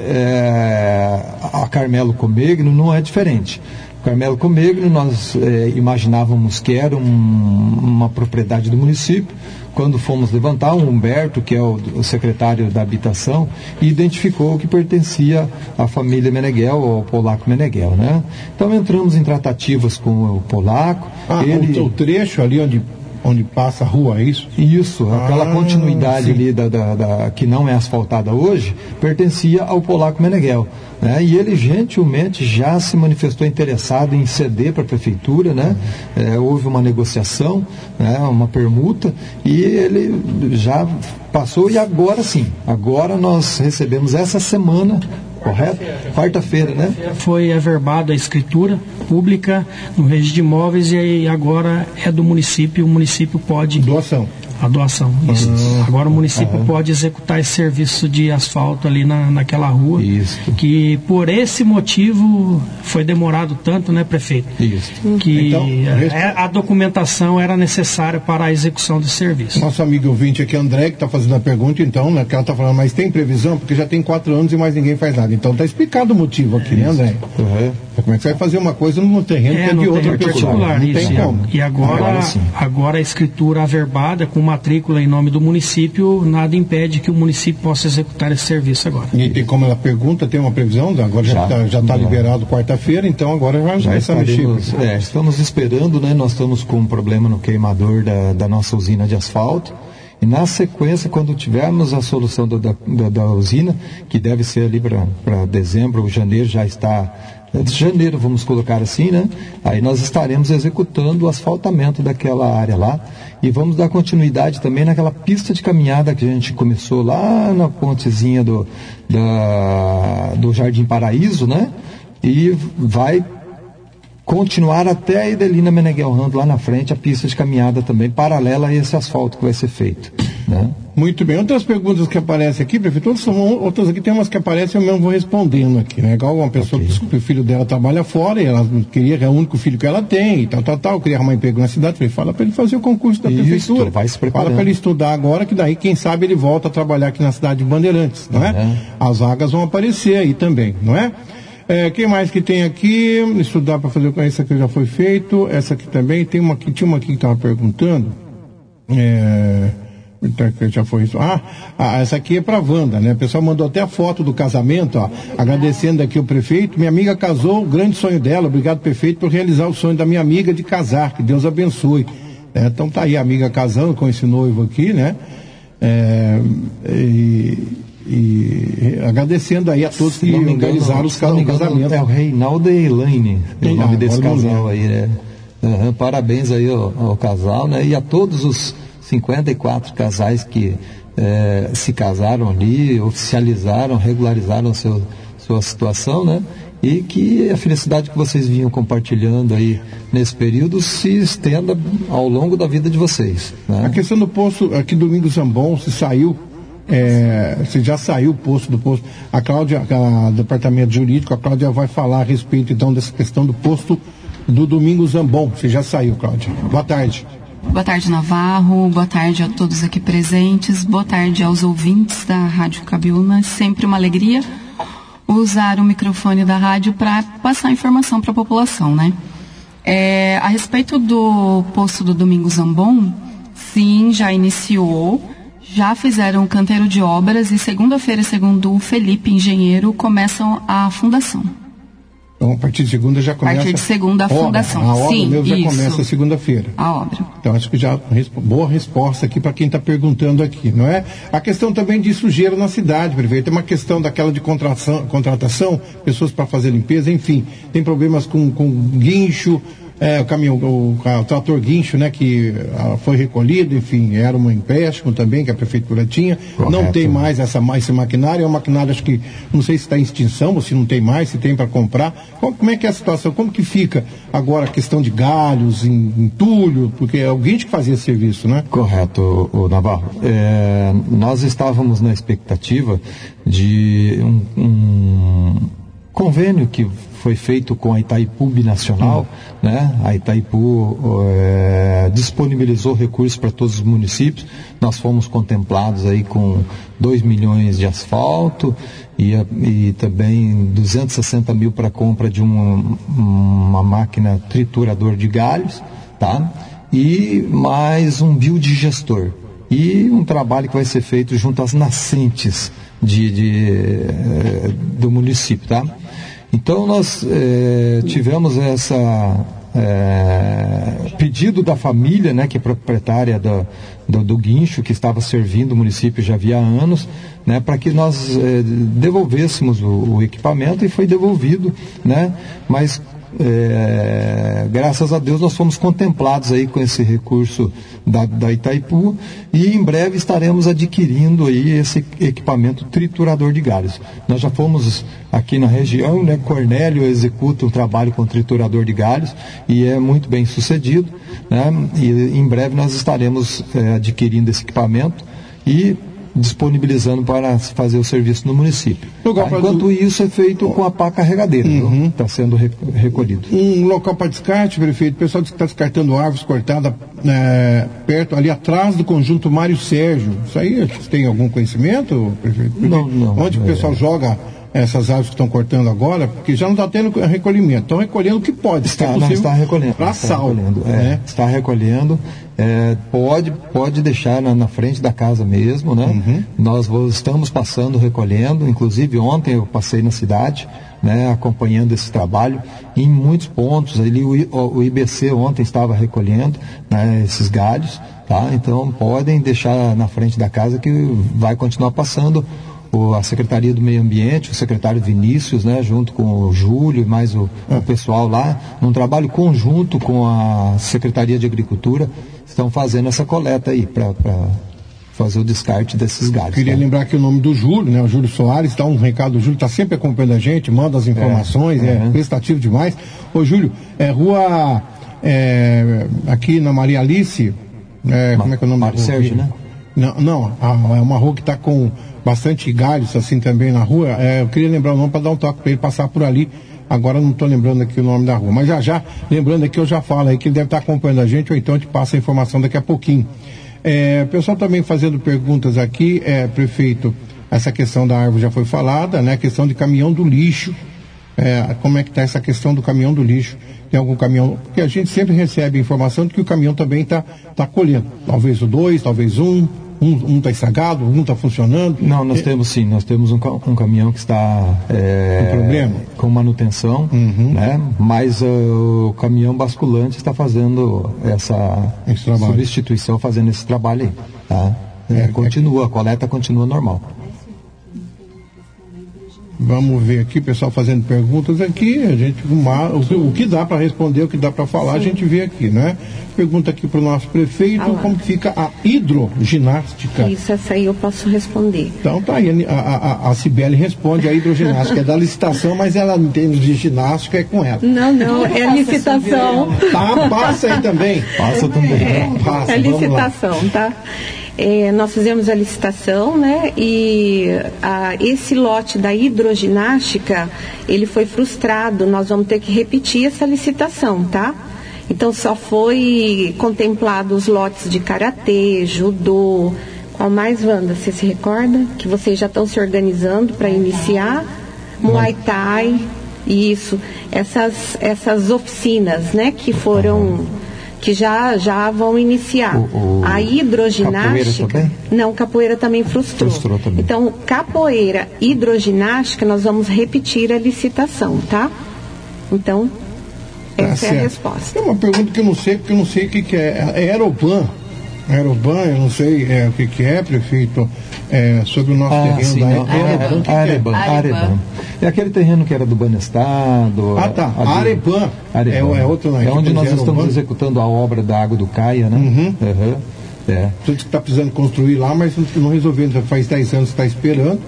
é, a Carmelo Comegno não é diferente. Carmelo Comegno, nós é, imaginávamos que era um, uma propriedade do município. Quando fomos levantar, o Humberto, que é o, o secretário da Habitação, identificou que pertencia à família Meneghel, ao Polaco Meneghel, né? Então entramos em tratativas com o Polaco. Ah, ele... o trecho ali onde... onde passa a rua, é isso? Isso, aquela ah, continuidade sim. ali da, da, da, que não é asfaltada hoje, pertencia ao Polaco Meneghel, né? E ele gentilmente já se manifestou interessado em ceder para a prefeitura, né? Uhum. É, houve uma negociação, né? Uma permuta, e ele já passou, e agora sim, agora nós recebemos essa semana, correto? Quarta-feira, né? Foi averbada a escritura pública no registro de imóveis e agora é do município, o município pode... Doação. A doação, isso. Ah, agora o município ah, pode executar esse serviço de asfalto ali na, naquela rua. Isso. Que por esse motivo foi demorado tanto, né, prefeito? Isso. Que então, a, a documentação era necessária para a execução do serviço. Nosso amigo ouvinte aqui, André, que está fazendo a pergunta, então, né, que ela está falando, mas tem previsão? Porque já tem quatro anos e mais ninguém faz nada. Então está explicado o motivo aqui, é né, André? Uhum. Como é que você vai fazer uma coisa num terreno é, que é de outra pessoa? Particular, não isso, tem como. E agora, agora, agora a escritura averbada com matrícula em nome do município, nada impede que o município possa executar esse serviço agora. E tem como ela pergunta, tem uma previsão? Agora já está já tá liberado quarta-feira, então agora já, já está mexido. É, estamos esperando, né? Nós estamos com um problema no queimador da, da nossa usina de asfalto. E na sequência, quando tivermos a solução do, da, da, da usina, que deve ser ali para dezembro ou janeiro, já está, de janeiro, vamos colocar assim, né? Aí nós estaremos executando o asfaltamento daquela área lá e vamos dar continuidade também naquela pista de caminhada que a gente começou lá na pontezinha do, da, do Jardim Paraíso, né? E vai continuar até a Idelina Meneghel Rando lá na frente, a pista de caminhada também, paralela a esse asfalto que vai ser feito, né? Muito bem. Outras perguntas que aparecem aqui, prefeito, outras, são, outras aqui tem umas que aparecem, eu mesmo vou respondendo aqui, né? Igual uma pessoa okay. que o filho dela trabalha fora e ela queria, é o único filho que ela tem, e tal, tal, tal, queria arrumar emprego na cidade, falei, fala para ele fazer o concurso da Isso, prefeitura. vai se preparando. Fala para ele estudar agora, que daí, quem sabe, ele volta a trabalhar aqui na cidade de Bandeirantes, não é? Uhum. As vagas vão aparecer aí também, não é? É, quem mais que tem aqui? Estudar para fazer com essa que já foi feito. Essa aqui também. Tem uma aqui, tinha uma aqui que estava perguntando. É, já foi isso. Ah, ah, essa aqui é para a Wanda, né? O pessoal mandou até a foto do casamento, ó, agradecendo aqui o prefeito. Minha amiga casou, o grande sonho dela. Obrigado, prefeito, por realizar o sonho da minha amiga de casar. Que Deus abençoe. É, então tá aí a amiga casando com esse noivo aqui, né? É, e... E agradecendo aí a todos que organizaram os casamentos. É o Reinaldo e Elaine, o nome desse casal aí, né? Uhum, parabéns aí ao, ao casal, né? E a todos os cinquenta e quatro casais que é, se casaram ali, oficializaram, regularizaram seu, sua situação, né? E que a felicidade que vocês vinham compartilhando aí nesse período se estenda ao longo da vida de vocês, né? A questão do posto, aqui Domingos Zambon, se saiu. É, se já saiu o posto do posto, a Cláudia, a, departamento jurídico, a Cláudia vai falar a respeito então dessa questão do posto do Domingos Zambon. Se já saiu, Cláudia. Boa tarde. Boa tarde, Navarro. Boa tarde a todos aqui presentes. Boa tarde aos ouvintes da Rádio Cabiúna. Sempre uma alegria usar o microfone da rádio para passar informação para a população, né? É, a respeito do posto do Domingos Zambon, sim, já iniciou. Já fizeram o canteiro de obras e segunda-feira, segundo o Felipe, engenheiro, começam a fundação. Então, a partir de segunda já começa... A partir de segunda, a obra. fundação. A obra Sim, mesmo já isso. começa segunda-feira. A obra. Então, acho que já... Boa resposta aqui para quem está perguntando aqui, não é? A questão também de sujeira na cidade, prefeito. Tem uma questão daquela de contratação, contratação pessoas para fazer limpeza, enfim. Tem problemas com, com guincho... É, o caminhão, o, o trator guincho, né, que a, foi recolhido, enfim, era um empréstimo também que a prefeitura tinha. Correto. Não tem mais essa, esse maquinário, é um maquinário, acho que, não sei se está em extinção ou se não tem mais, se tem para comprar. Como, como é que é a situação? Como que fica agora a questão de galhos, em, entulho, porque é o guincho que fazia esse serviço, né? Correto, o, o Navarro. É, nós estávamos na expectativa de um, um convênio que foi feito com a Itaipu Binacional, hum. né? A Itaipu é, disponibilizou recursos para todos os municípios. Nós fomos contemplados aí com dois milhões de asfalto e, e também duzentos e sessenta mil para compra de uma, uma máquina triturador de galhos, tá? E mais um biodigestor. E um trabalho que vai ser feito junto às nascentes de, de, do município, tá? Então nós eh, tivemos essa eh, pedido da família, né, que é proprietária do, do, do guincho, que estava servindo o município já havia anos, né, para que nós eh, devolvêssemos o, o equipamento, e foi devolvido, né, mas É, graças a Deus nós fomos contemplados aí com esse recurso da, da Itaipu, e em breve estaremos adquirindo aí esse equipamento triturador de galhos. Nós já fomos aqui na região, né? Cornélio executa um trabalho com triturador de galhos e é muito bem sucedido, né? E em breve nós estaremos é, adquirindo esse equipamento e disponibilizando para fazer o serviço no município. Tá? Enquanto do... isso é feito com a pá carregadeira, está uhum. sendo re- recolhido. Um local para descarte, prefeito, o pessoal está descartando árvores cortadas é, perto, ali atrás do conjunto Mário Sérgio. Isso aí, você tem algum conhecimento, prefeito? Porque não, não. Onde é... o pessoal joga essas árvores que estão cortando agora, porque já não está tendo recolhimento, estão recolhendo o que pode. Está, não, está recolhendo. Para sal. Recolhendo, é, né? Está recolhendo. É, pode, pode deixar na, na frente da casa mesmo, né? Uhum. Nós vou, estamos passando, recolhendo, inclusive ontem eu passei na cidade, né, acompanhando esse trabalho em muitos pontos. Ali o, o I B C ontem estava recolhendo, né, esses galhos, tá? Então podem deixar na frente da casa que vai continuar passando o, a Secretaria do Meio Ambiente, o secretário Vinícius, né, junto com o Júlio e mais o, o pessoal lá, num trabalho conjunto com a Secretaria de Agricultura, estão fazendo essa coleta aí para fazer o descarte desses galhos. Queria tá? lembrar que o nome do Júlio, né, o Júlio Soares, dá um recado, o Júlio está sempre acompanhando a gente, manda as informações, é, é, é prestativo demais. Ô Júlio, é rua, é, aqui na Maria Alice, é, Ma- como é que é o nome? Mário Sérgio, né? Não, não, é uma rua que está com bastante galhos assim também na rua. É, eu queria lembrar o nome para dar um toque para ele passar por ali. Agora não estou lembrando aqui o nome da rua, mas já já, lembrando aqui, eu já falo aí que ele deve estar acompanhando a gente, ou então eu te passo a informação daqui a pouquinho. É, o pessoal também fazendo perguntas aqui, é, prefeito, essa questão da árvore já foi falada, né? A questão de caminhão do lixo, é, como é que está essa questão do caminhão do lixo? Tem algum caminhão? Porque a gente sempre recebe a informação de que o caminhão também está tá colhendo, talvez o dois, talvez um, um está estragado, um está funcionando. Não, nós é... temos sim, nós temos um, um caminhão que está é, um problema. com manutenção, uhum. né? Mas uh, o caminhão basculante está fazendo essa substituição, fazendo esse trabalho aí. Tá? É, é, continua, a coleta continua normal. Vamos ver aqui, pessoal fazendo perguntas aqui, a gente, uma, o, o que dá para responder, o que dá para falar, Sim. a gente vê aqui, né? Pergunta aqui para o nosso prefeito, ah, como fica a hidroginástica? Isso, essa aí eu posso responder. Então tá aí, a, a, a Cibele responde a hidroginástica, é da licitação, mas ela em termos de ginástica é com ela. Não, não, é a licitação. Tá, passa aí também. Passa também. É, passa, é a licitação, tá? É, nós fizemos a licitação, né, e a, esse lote da hidroginástica, ele foi frustrado, nós vamos ter que repetir essa licitação, tá? Então só foi contemplado os lotes de karatê, judô, qual mais, Wanda, você se recorda? Que vocês já estão se organizando para iniciar, Muay Thai, isso, essas, essas oficinas, né, que foram... que já, já vão iniciar. O, o a hidroginástica... Capoeira não, capoeira também frustrou. Frustrou também. Então, capoeira, hidroginástica, nós vamos repetir a licitação, tá? Então, tá essa certo. é a resposta. Tem uma pergunta que eu não sei, porque eu não sei o que, que é. É Aeroban. Aeroban, eu não sei é, o que, que é, prefeito, é, sobre o nosso ah, terreno sim, da Aeroban. Aeroban, que Aeroban, que é? Aeroban. É aquele terreno que era do Banestado. Ah, tá. Aeroban. É, é outro lá. É onde nós estamos Aeroban. executando a obra da Água do Caia, né? Uhum. Uhum. É. Tudo que está precisando construir lá, mas não resolvendo. Já faz dez anos que está esperando.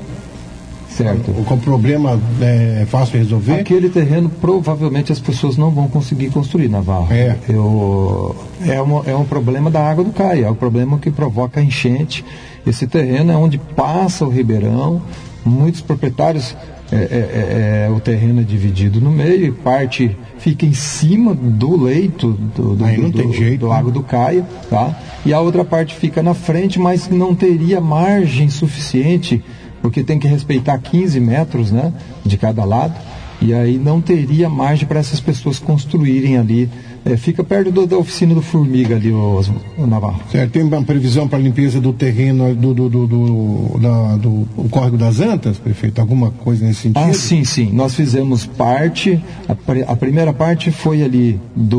Certo. O, o problema é fácil de resolver. Aquele terreno, provavelmente, as pessoas não vão conseguir construir, Navarro. É. Eu, é, uma, é um problema da Água do Caia. É um problema que provoca enchente. Esse terreno é onde passa o Ribeirão. Muitos proprietários... É, é, é, o terreno é dividido no meio e parte fica em cima do leito do, do, Aí não do, tem jeito, do né? Lago do Caia, tá? E a outra parte fica na frente, mas não teria margem suficiente, porque tem que respeitar quinze metros, né, de cada lado, e aí não teria margem para essas pessoas construírem ali. É, fica perto do, da oficina do Formiga ali, o, o Navarro. Certo, tem uma previsão para a limpeza do terreno do, do, do, do, da, do o Córrego das Antas, prefeito? Alguma coisa nesse sentido? Ah, sim, sim. Nós fizemos parte, a, a primeira parte foi ali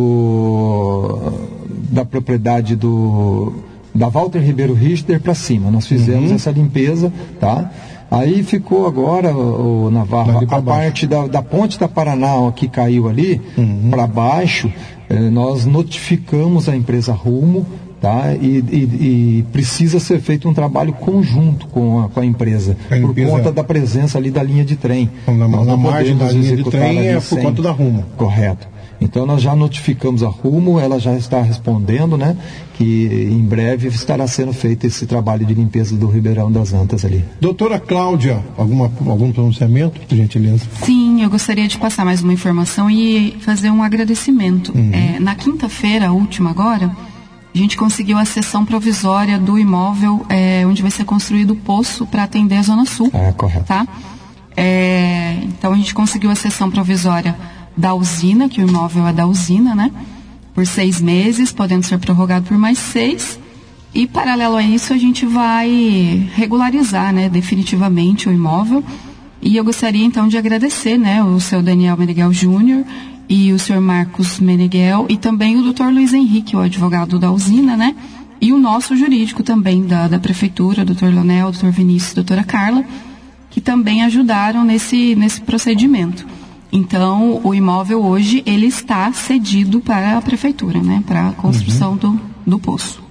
do, da propriedade do, da Walter Ribeiro Richter para cima. Nós fizemos uhum. essa limpeza, tá? Aí ficou agora, o Navarro, a parte da, da ponte da Paraná ó, que caiu ali, uhum. para baixo, eh, nós notificamos a empresa Rumo, tá? E, e, e precisa ser feito um trabalho conjunto com a, com a empresa, a por empresa... conta da presença ali da linha de trem. Na, na margem da linha de trem é por sem... conta da Rumo. Correto. Então nós já notificamos a Rumo, ela já está respondendo, né, que em breve estará sendo feito esse trabalho de limpeza do Ribeirão das Antas ali. Doutora Cláudia, alguma, algum pronunciamento, por gentileza? Sim, eu gostaria de passar mais uma informação e fazer um agradecimento. Uhum. É, na quinta-feira, a última agora, a gente conseguiu a cessão provisória do imóvel é, onde vai ser construído o poço para atender a Zona Sul. É, correto. Tá? É, então a gente conseguiu a cessão provisória da usina, que o imóvel é da usina, né? Por seis meses, podendo ser prorrogado por mais seis. E, paralelo a isso, a gente vai regularizar, né, definitivamente o imóvel. E eu gostaria, então, de agradecer, né, o seu Daniel Meneghel Júnior e o senhor Marcos Meneghel e também o doutor Luiz Henrique, o advogado da usina, né? E o nosso jurídico também da, da prefeitura, doutor Leonel, doutor Vinícius, doutora Carla, que também ajudaram nesse, nesse procedimento. Então, o imóvel hoje, ele está cedido para a prefeitura, né, para a construção uhum. do, do poço.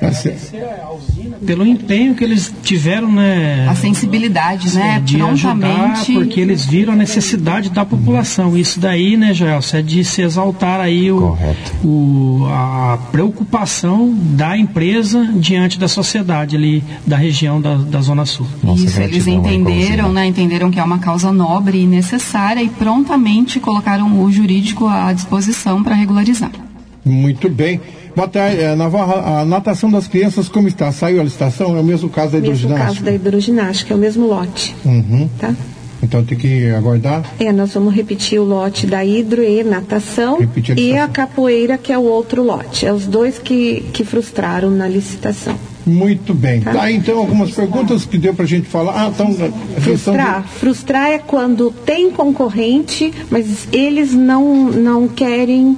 Pelo empenho que eles tiveram, né? A sensibilidade, né? De ajudar, porque eles viram a necessidade da população. Isso daí, né, Joelson, é de se exaltar aí o, o, a preocupação da empresa diante da sociedade ali da região da, da Zona Sul. Nossa, isso, eles entenderam, né? Entenderam que é uma causa nobre e necessária e prontamente colocaram o jurídico à disposição para regularizar. Muito bem. Boa tarde, Navarra, a natação das crianças como está? Saiu a licitação? É o mesmo caso da hidroginástica? Mesmo caso da hidroginástica, é o mesmo lote. Uhum. Tá? Então tem que aguardar? É, nós vamos repetir o lote da hidro e natação a e a capoeira, que é o outro lote. É os dois que, que frustraram na licitação. Muito bem. Tá, tá então algumas perguntas que deu pra gente falar. Ah, então... Frustrar. De... Frustrar é quando tem concorrente, mas eles não, não querem...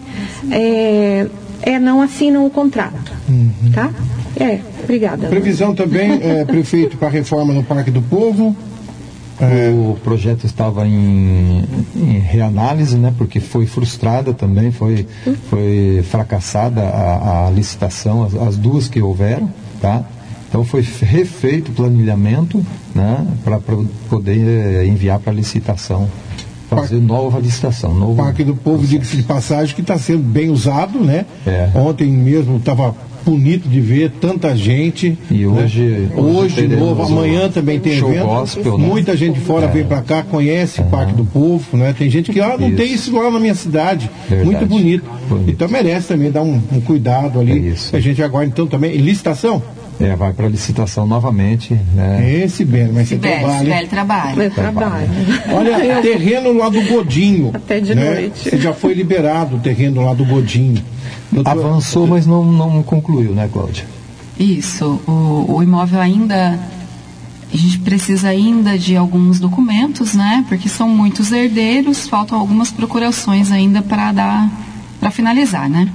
É, É, não assinam o contrato, uhum. tá? É, obrigada. Previsão também, é, prefeito, para a reforma no Parque do Povo? É... O projeto estava em, em reanálise, né? Porque foi frustrada também, foi, foi fracassada a, a licitação, as, as duas que houveram, tá? Então foi refeito o planilhamento, né? Para poder enviar para licitação. Fazer nova licitação. Novo... Parque do Povo, diga-se de passagem, que está sendo bem usado, né? É. Ontem mesmo estava bonito de ver tanta gente. E hoje... Né? Hoje, hoje de novo, amanhã também tem show evento. Gospel, né? Muita gente de fora é. vem para cá, conhece uhum. o Parque do Povo, né? Tem gente que, ah, não isso. tem isso lá na minha cidade. Verdade. Muito bonito. bonito. Então merece também dar um, um cuidado ali. É isso. A gente aguarda então também. Licitação? É, vai para licitação novamente, né? Esse bem, mas você trabalha. Velho trabalho. Meu trabalho. Olha, terreno lá do Godinho. Até de né? noite. Você já foi liberado o terreno lá do Godinho. Doutor... Avançou, mas não, não concluiu, né, Cláudia? Isso. O, o imóvel ainda... A gente precisa ainda de alguns documentos, né? Porque são muitos herdeiros, faltam algumas procurações ainda para dar, para finalizar, né?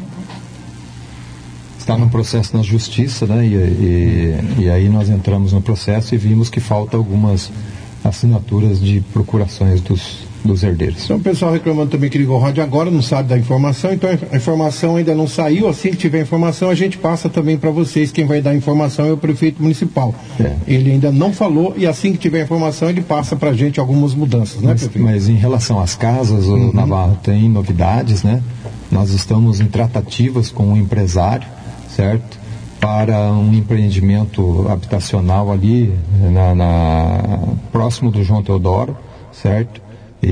Está no processo na justiça, né? E, e, e aí nós entramos no processo e vimos que falta algumas assinaturas de procurações dos, dos herdeiros. Então o pessoal reclamando também que ligou o rádio agora, não sabe da informação, então a informação ainda não saiu. Assim que tiver informação a gente passa também para vocês. Quem vai dar a informação é o prefeito municipal. É. Ele ainda não falou e assim que tiver informação ele passa para a gente algumas mudanças, né, mas, prefeito? Mas em relação às casas, o uhum. Navarro, tem novidades, né? Nós estamos em tratativas com um empresário, certo? Para um empreendimento habitacional ali na, na, próximo do João Teodoro, certo?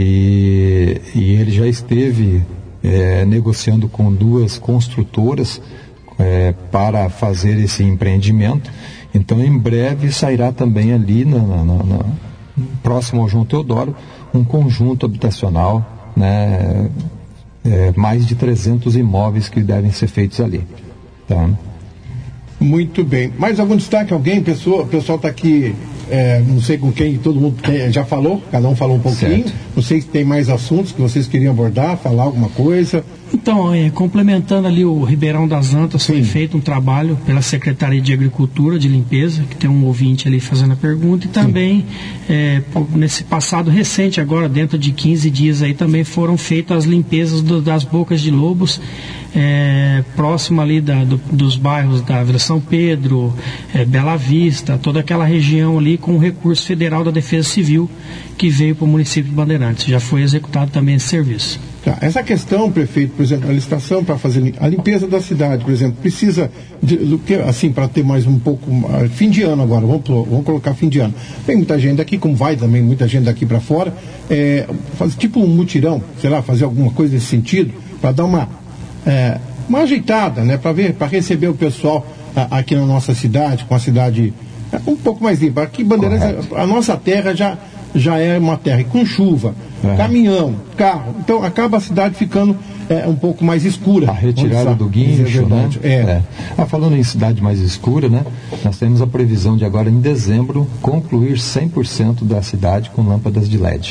E, e ele já esteve é, negociando com duas construtoras é, para fazer esse empreendimento. Então, em breve sairá também ali, na, na, na, próximo ao João Teodoro, um conjunto habitacional, né? É, mais de trezentos imóveis que devem ser feitos ali. Tá? Muito bem. Mais algum destaque? Alguém? Pessoa, o pessoal está aqui, é, não sei com quem todo mundo tem, já falou, cada um falou um pouquinho. Certo. Não sei se tem mais assuntos que vocês queriam abordar, falar alguma coisa. Então, é, complementando ali o Ribeirão das Antas, Sim. foi feito um trabalho pela Secretaria de Agricultura, de Limpeza, que tem um ouvinte ali fazendo a pergunta, e também é, nesse passado recente, agora dentro de quinze dias aí, também foram feitas as limpezas do, das bocas de lobos, é, próximo ali da, do, dos bairros da Vila São Pedro, é, Bela Vista, toda aquela região ali com o recurso federal da Defesa Civil que veio para o município de Bandeirantes. Já foi executado também esse serviço. Tá. Essa questão, prefeito, por exemplo, a licitação para fazer a limpeza da cidade, por exemplo, precisa, de, assim, para ter mais um pouco, fim de ano agora, vamos, vamos colocar fim de ano. Tem muita gente daqui, como vai também muita gente daqui para fora, é, fazer tipo um mutirão, sei lá, fazer alguma coisa nesse sentido, para dar uma, é, uma ajeitada, né, para ver, para receber o pessoal a, aqui na nossa cidade, com a cidade um pouco mais limpa. Aqui, Bandeirantes, a nossa terra já já é uma terra com chuva, é. caminhão, carro, então acaba a cidade ficando é, um pouco mais escura. A retirada do guincho, né? É. É. Ah, falando em cidade mais escura, né? Nós temos a previsão de agora em dezembro concluir cem por cento da cidade com lâmpadas de L E D.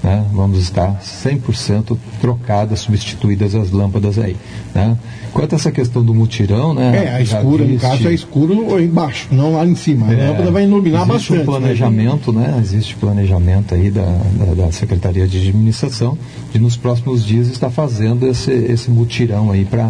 né? Vamos estar cem por cento trocadas, substituídas as lâmpadas aí, né? Quanto a essa questão do mutirão, né? É, a escura, existe, no caso, é escuro embaixo, não lá em cima. A é, lâmpada vai iluminar existe bastante. Um planejamento, né? né? Existe planejamento aí da, da, da Secretaria de Administração de nos próximos dias estar fazendo esse, esse mutirão aí para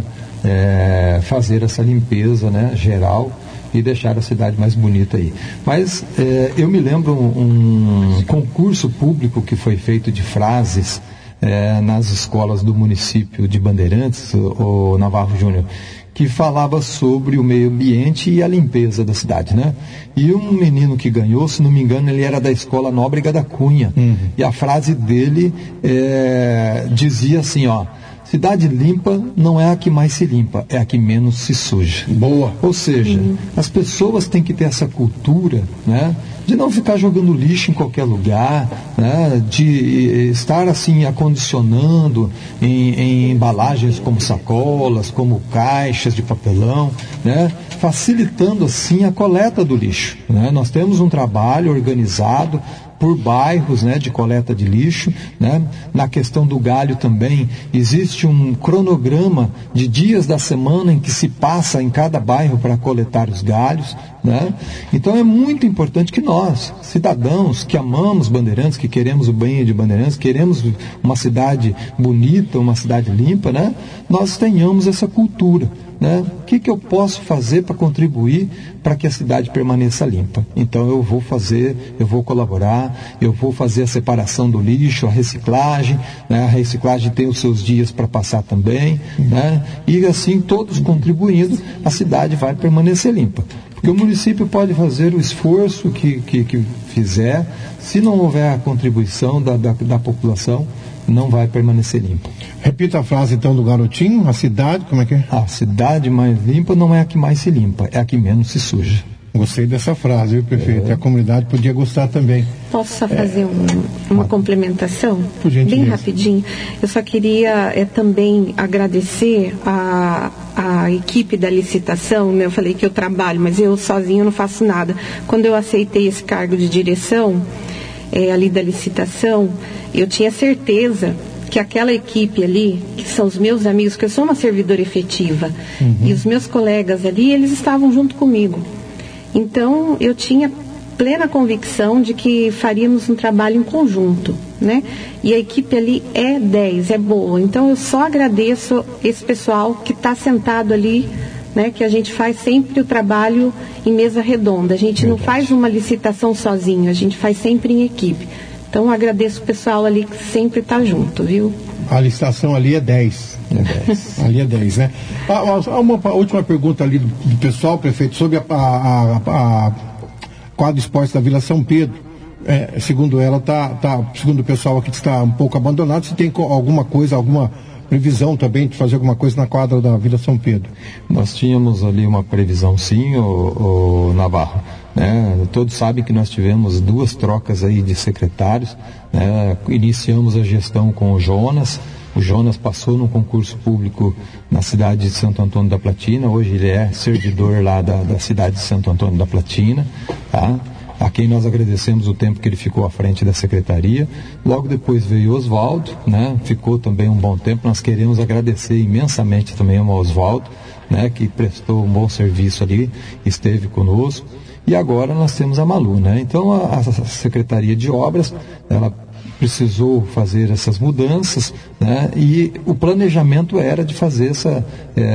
é, fazer essa limpeza, né? Geral e deixar a cidade mais bonita aí. Mas é, eu me lembro um, um concurso público que foi feito de frases é, nas escolas do município de Bandeirantes, o, o Navarro Júnior, que falava sobre o meio ambiente e a limpeza da cidade, né? E um menino que ganhou, se não me engano, ele era da Escola Nóbrega da Cunha. Uhum. E a frase dele é, dizia assim, ó: cidade limpa não é a que mais se limpa, é a que menos se suja. Boa. Ou seja, uhum. as pessoas têm que ter essa cultura, né, de não ficar jogando lixo em qualquer lugar, né, de estar assim acondicionando em, em embalagens como sacolas, como caixas de papelão, né, facilitando assim a coleta do lixo, né? Nós temos um trabalho organizado por bairros, né, de coleta de lixo, né? Na questão do galho também existe um cronograma de dias da semana em que se passa em cada bairro para coletar os galhos, né? Então é muito importante que nós, cidadãos que amamos Bandeirantes, que queremos o bem de Bandeirantes, queremos uma cidade bonita, uma cidade limpa, né? Nós tenhamos essa cultura. Né? O que, que eu posso fazer para contribuir para que a cidade permaneça limpa? Então eu vou fazer, eu vou colaborar, eu vou fazer a separação do lixo, a reciclagem, né? A reciclagem tem os seus dias para passar também, né? E assim todos contribuindo, a cidade vai permanecer limpa. Porque o município pode fazer o esforço que, que, que fizer, se não houver a contribuição da, da, da população, não vai permanecer limpo. Repita a frase então do garotinho, a cidade, como é que é? A cidade mais limpa não é a que mais se limpa, é a que menos se suja. Gostei dessa frase, viu, prefeito? É. A comunidade podia gostar também. Posso só fazer é. um, uma ah. complementação? Por gentileza. Bem rapidinho. Eu só queria é, também agradecer a, a equipe da licitação, né? Eu falei que eu trabalho, mas eu sozinho não faço nada. Quando eu aceitei esse cargo de direção, é, ali da licitação, eu tinha certeza que aquela equipe ali, que são os meus amigos, que eu sou uma servidora efetiva, uhum. e os meus colegas ali, eles estavam junto comigo. Então, eu tinha plena convicção de que faríamos um trabalho em conjunto, né? E a equipe ali é dez, é boa. Então, eu só agradeço esse pessoal que está sentado ali, né? Que a gente faz sempre o trabalho em mesa redonda. A gente não faz uma licitação sozinho, a gente faz sempre em equipe. Então, agradeço o pessoal ali que sempre está junto, viu? A licitação ali é dez. É dez. Ali é dez, né? Ah, uma, uma última pergunta ali do, do pessoal, prefeito, sobre a, a, a, a quadra esporte da Vila São Pedro. É, segundo ela, tá, tá, segundo o pessoal aqui, está um pouco abandonado. Se tem alguma coisa, alguma previsão também de fazer alguma coisa na quadra da Vila São Pedro? Nós tínhamos ali uma previsão, sim, o, o Navarro. Né? Todos sabem que nós tivemos duas trocas aí de secretários, né? Iniciamos a gestão com o Jonas. O Jonas passou num concurso público na cidade de Santo Antônio da Platina. Hoje ele é servidor lá da, da cidade de Santo Antônio da Platina, tá? A quem nós agradecemos o tempo que ele ficou à frente da secretaria. Logo depois veio o Oswaldo, né? Ficou também um bom tempo. Nós queremos agradecer imensamente também ao Oswaldo, né? Que prestou um bom serviço ali, esteve conosco. E agora nós temos a Malu, né? Então a, a Secretaria de Obras, ela precisou fazer essas mudanças, né? E o planejamento era de fazer essa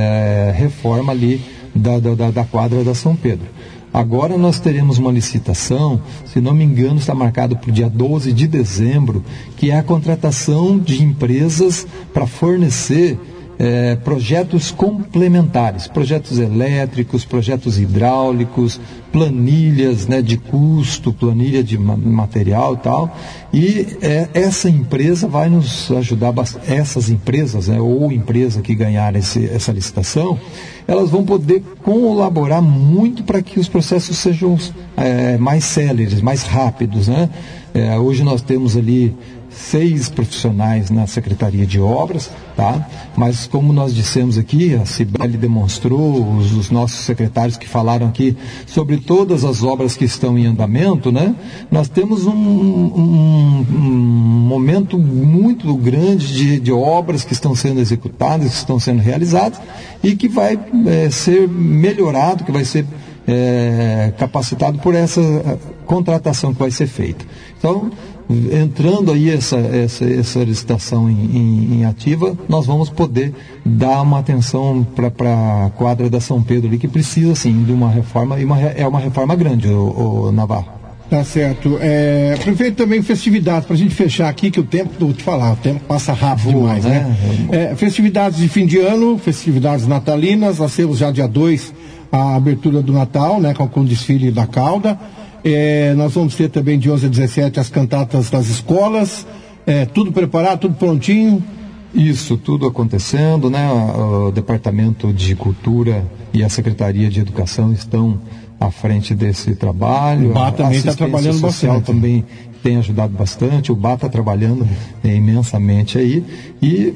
é, reforma ali da, da, da quadra da São Pedro. Agora nós teremos uma licitação, se não me engano está marcado para o dia doze de dezembro, que é a contratação de empresas para fornecer É, projetos complementares, projetos elétricos, projetos hidráulicos, planilhas, né, de custo, planilha de ma- material e tal, e é, essa empresa vai nos ajudar, essas empresas, né, ou empresa que ganhar esse, essa licitação, elas vão poder colaborar muito para que os processos sejam é, mais céleres, mais rápidos, né? É, hoje nós temos ali seis profissionais na Secretaria de Obras, tá? Mas como nós dissemos aqui, a Cibele demonstrou, os, os nossos secretários que falaram aqui sobre todas as obras que estão em andamento, né? Nós temos um, um, um momento muito grande de, de obras que estão sendo executadas, que estão sendo realizadas e que vai é, ser melhorado, que vai ser é, capacitado por essa contratação que vai ser feita. Então, entrando aí essa, essa, essa licitação em, em, em ativa, nós vamos poder dar uma atenção para a quadra da São Pedro ali, que precisa sim de uma reforma, e uma, é uma reforma grande, o, o Navarro. Tá certo. É, prefeito, também festividades, para a gente fechar aqui, que o tempo, vou te falar, o tempo passa rápido Boa, demais, né? né? É, festividades de fim de ano, festividades natalinas, nós temos já dia dois a abertura do Natal, né, com, com o desfile da Cauda. É, nós vamos ter também de onze a dezessete as cantatas das escolas, é, tudo preparado, tudo prontinho. Isso, tudo acontecendo, né? O, o Departamento de Cultura e a Secretaria de Educação estão à frente desse trabalho. O B A também está trabalhando social bastante. Também tem ajudado bastante, o B A está trabalhando é, imensamente aí e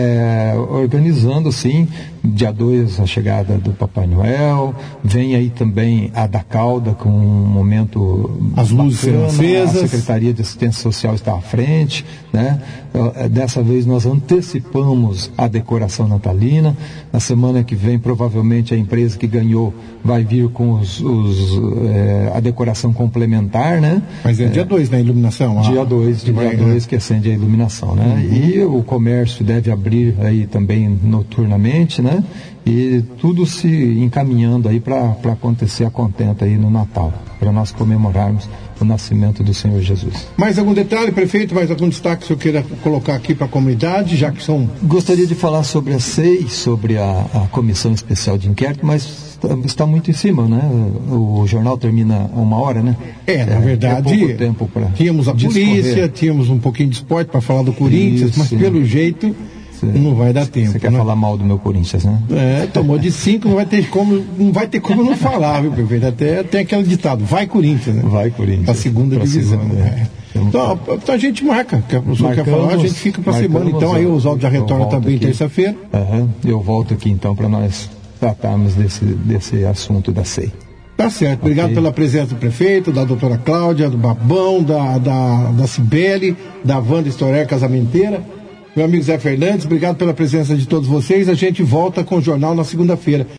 é, organizando sim, dia dois a chegada do Papai Noel, vem aí também a da Cauda com um momento as luzes bacana, acesas. A Secretaria de Assistência Social está à frente, né? Dessa vez nós antecipamos a decoração natalina, na semana que vem provavelmente a empresa que ganhou vai vir com os, os, é, a decoração complementar, né? Mas é, é dia dois, né? Iluminação. Dia dois, dia dois que acende a iluminação, né? Uhum. E o comércio deve abrir aí também noturnamente, né? E tudo se encaminhando aí para acontecer a contenta aí no Natal, para nós comemorarmos o nascimento do Senhor Jesus. Mais algum detalhe, prefeito? Mais algum destaque que o senhor queira colocar aqui para a comunidade, já que são... Gostaria de falar sobre a C E I, sobre a, a Comissão Especial de Inquérito, mas está muito em cima, né? O jornal termina uma hora, né? É, na é, verdade, é pouco tempo pra tínhamos a discorrer. Polícia, tínhamos um pouquinho de esporte para falar do Corinthians, Isso, mas sim. pelo jeito não vai dar tempo. Você quer né? falar mal do meu Corinthians, né? É, tomou de cinco, não vai ter como não, vai ter como não falar, viu, prefeito? Até tem aquele ditado, vai Corinthians, né? Vai Corinthians. Para a segunda pra divisão. Segunda, né? é. Então, então a gente marca, que o senhor quer falar, a gente fica para a semana. Então aí o Oswaldo já retorna também terça-feira. Uhum, eu volto aqui então para nós tratarmos desse, desse assunto da C E I. Tá certo, obrigado okay. pela presença do prefeito, da doutora Cláudia, do Babão, da, da, da Cibele, da Wanda Storer, casamenteira. Meu amigo Zé Fernandes, obrigado pela presença de todos vocês. A gente volta com o jornal na segunda-feira.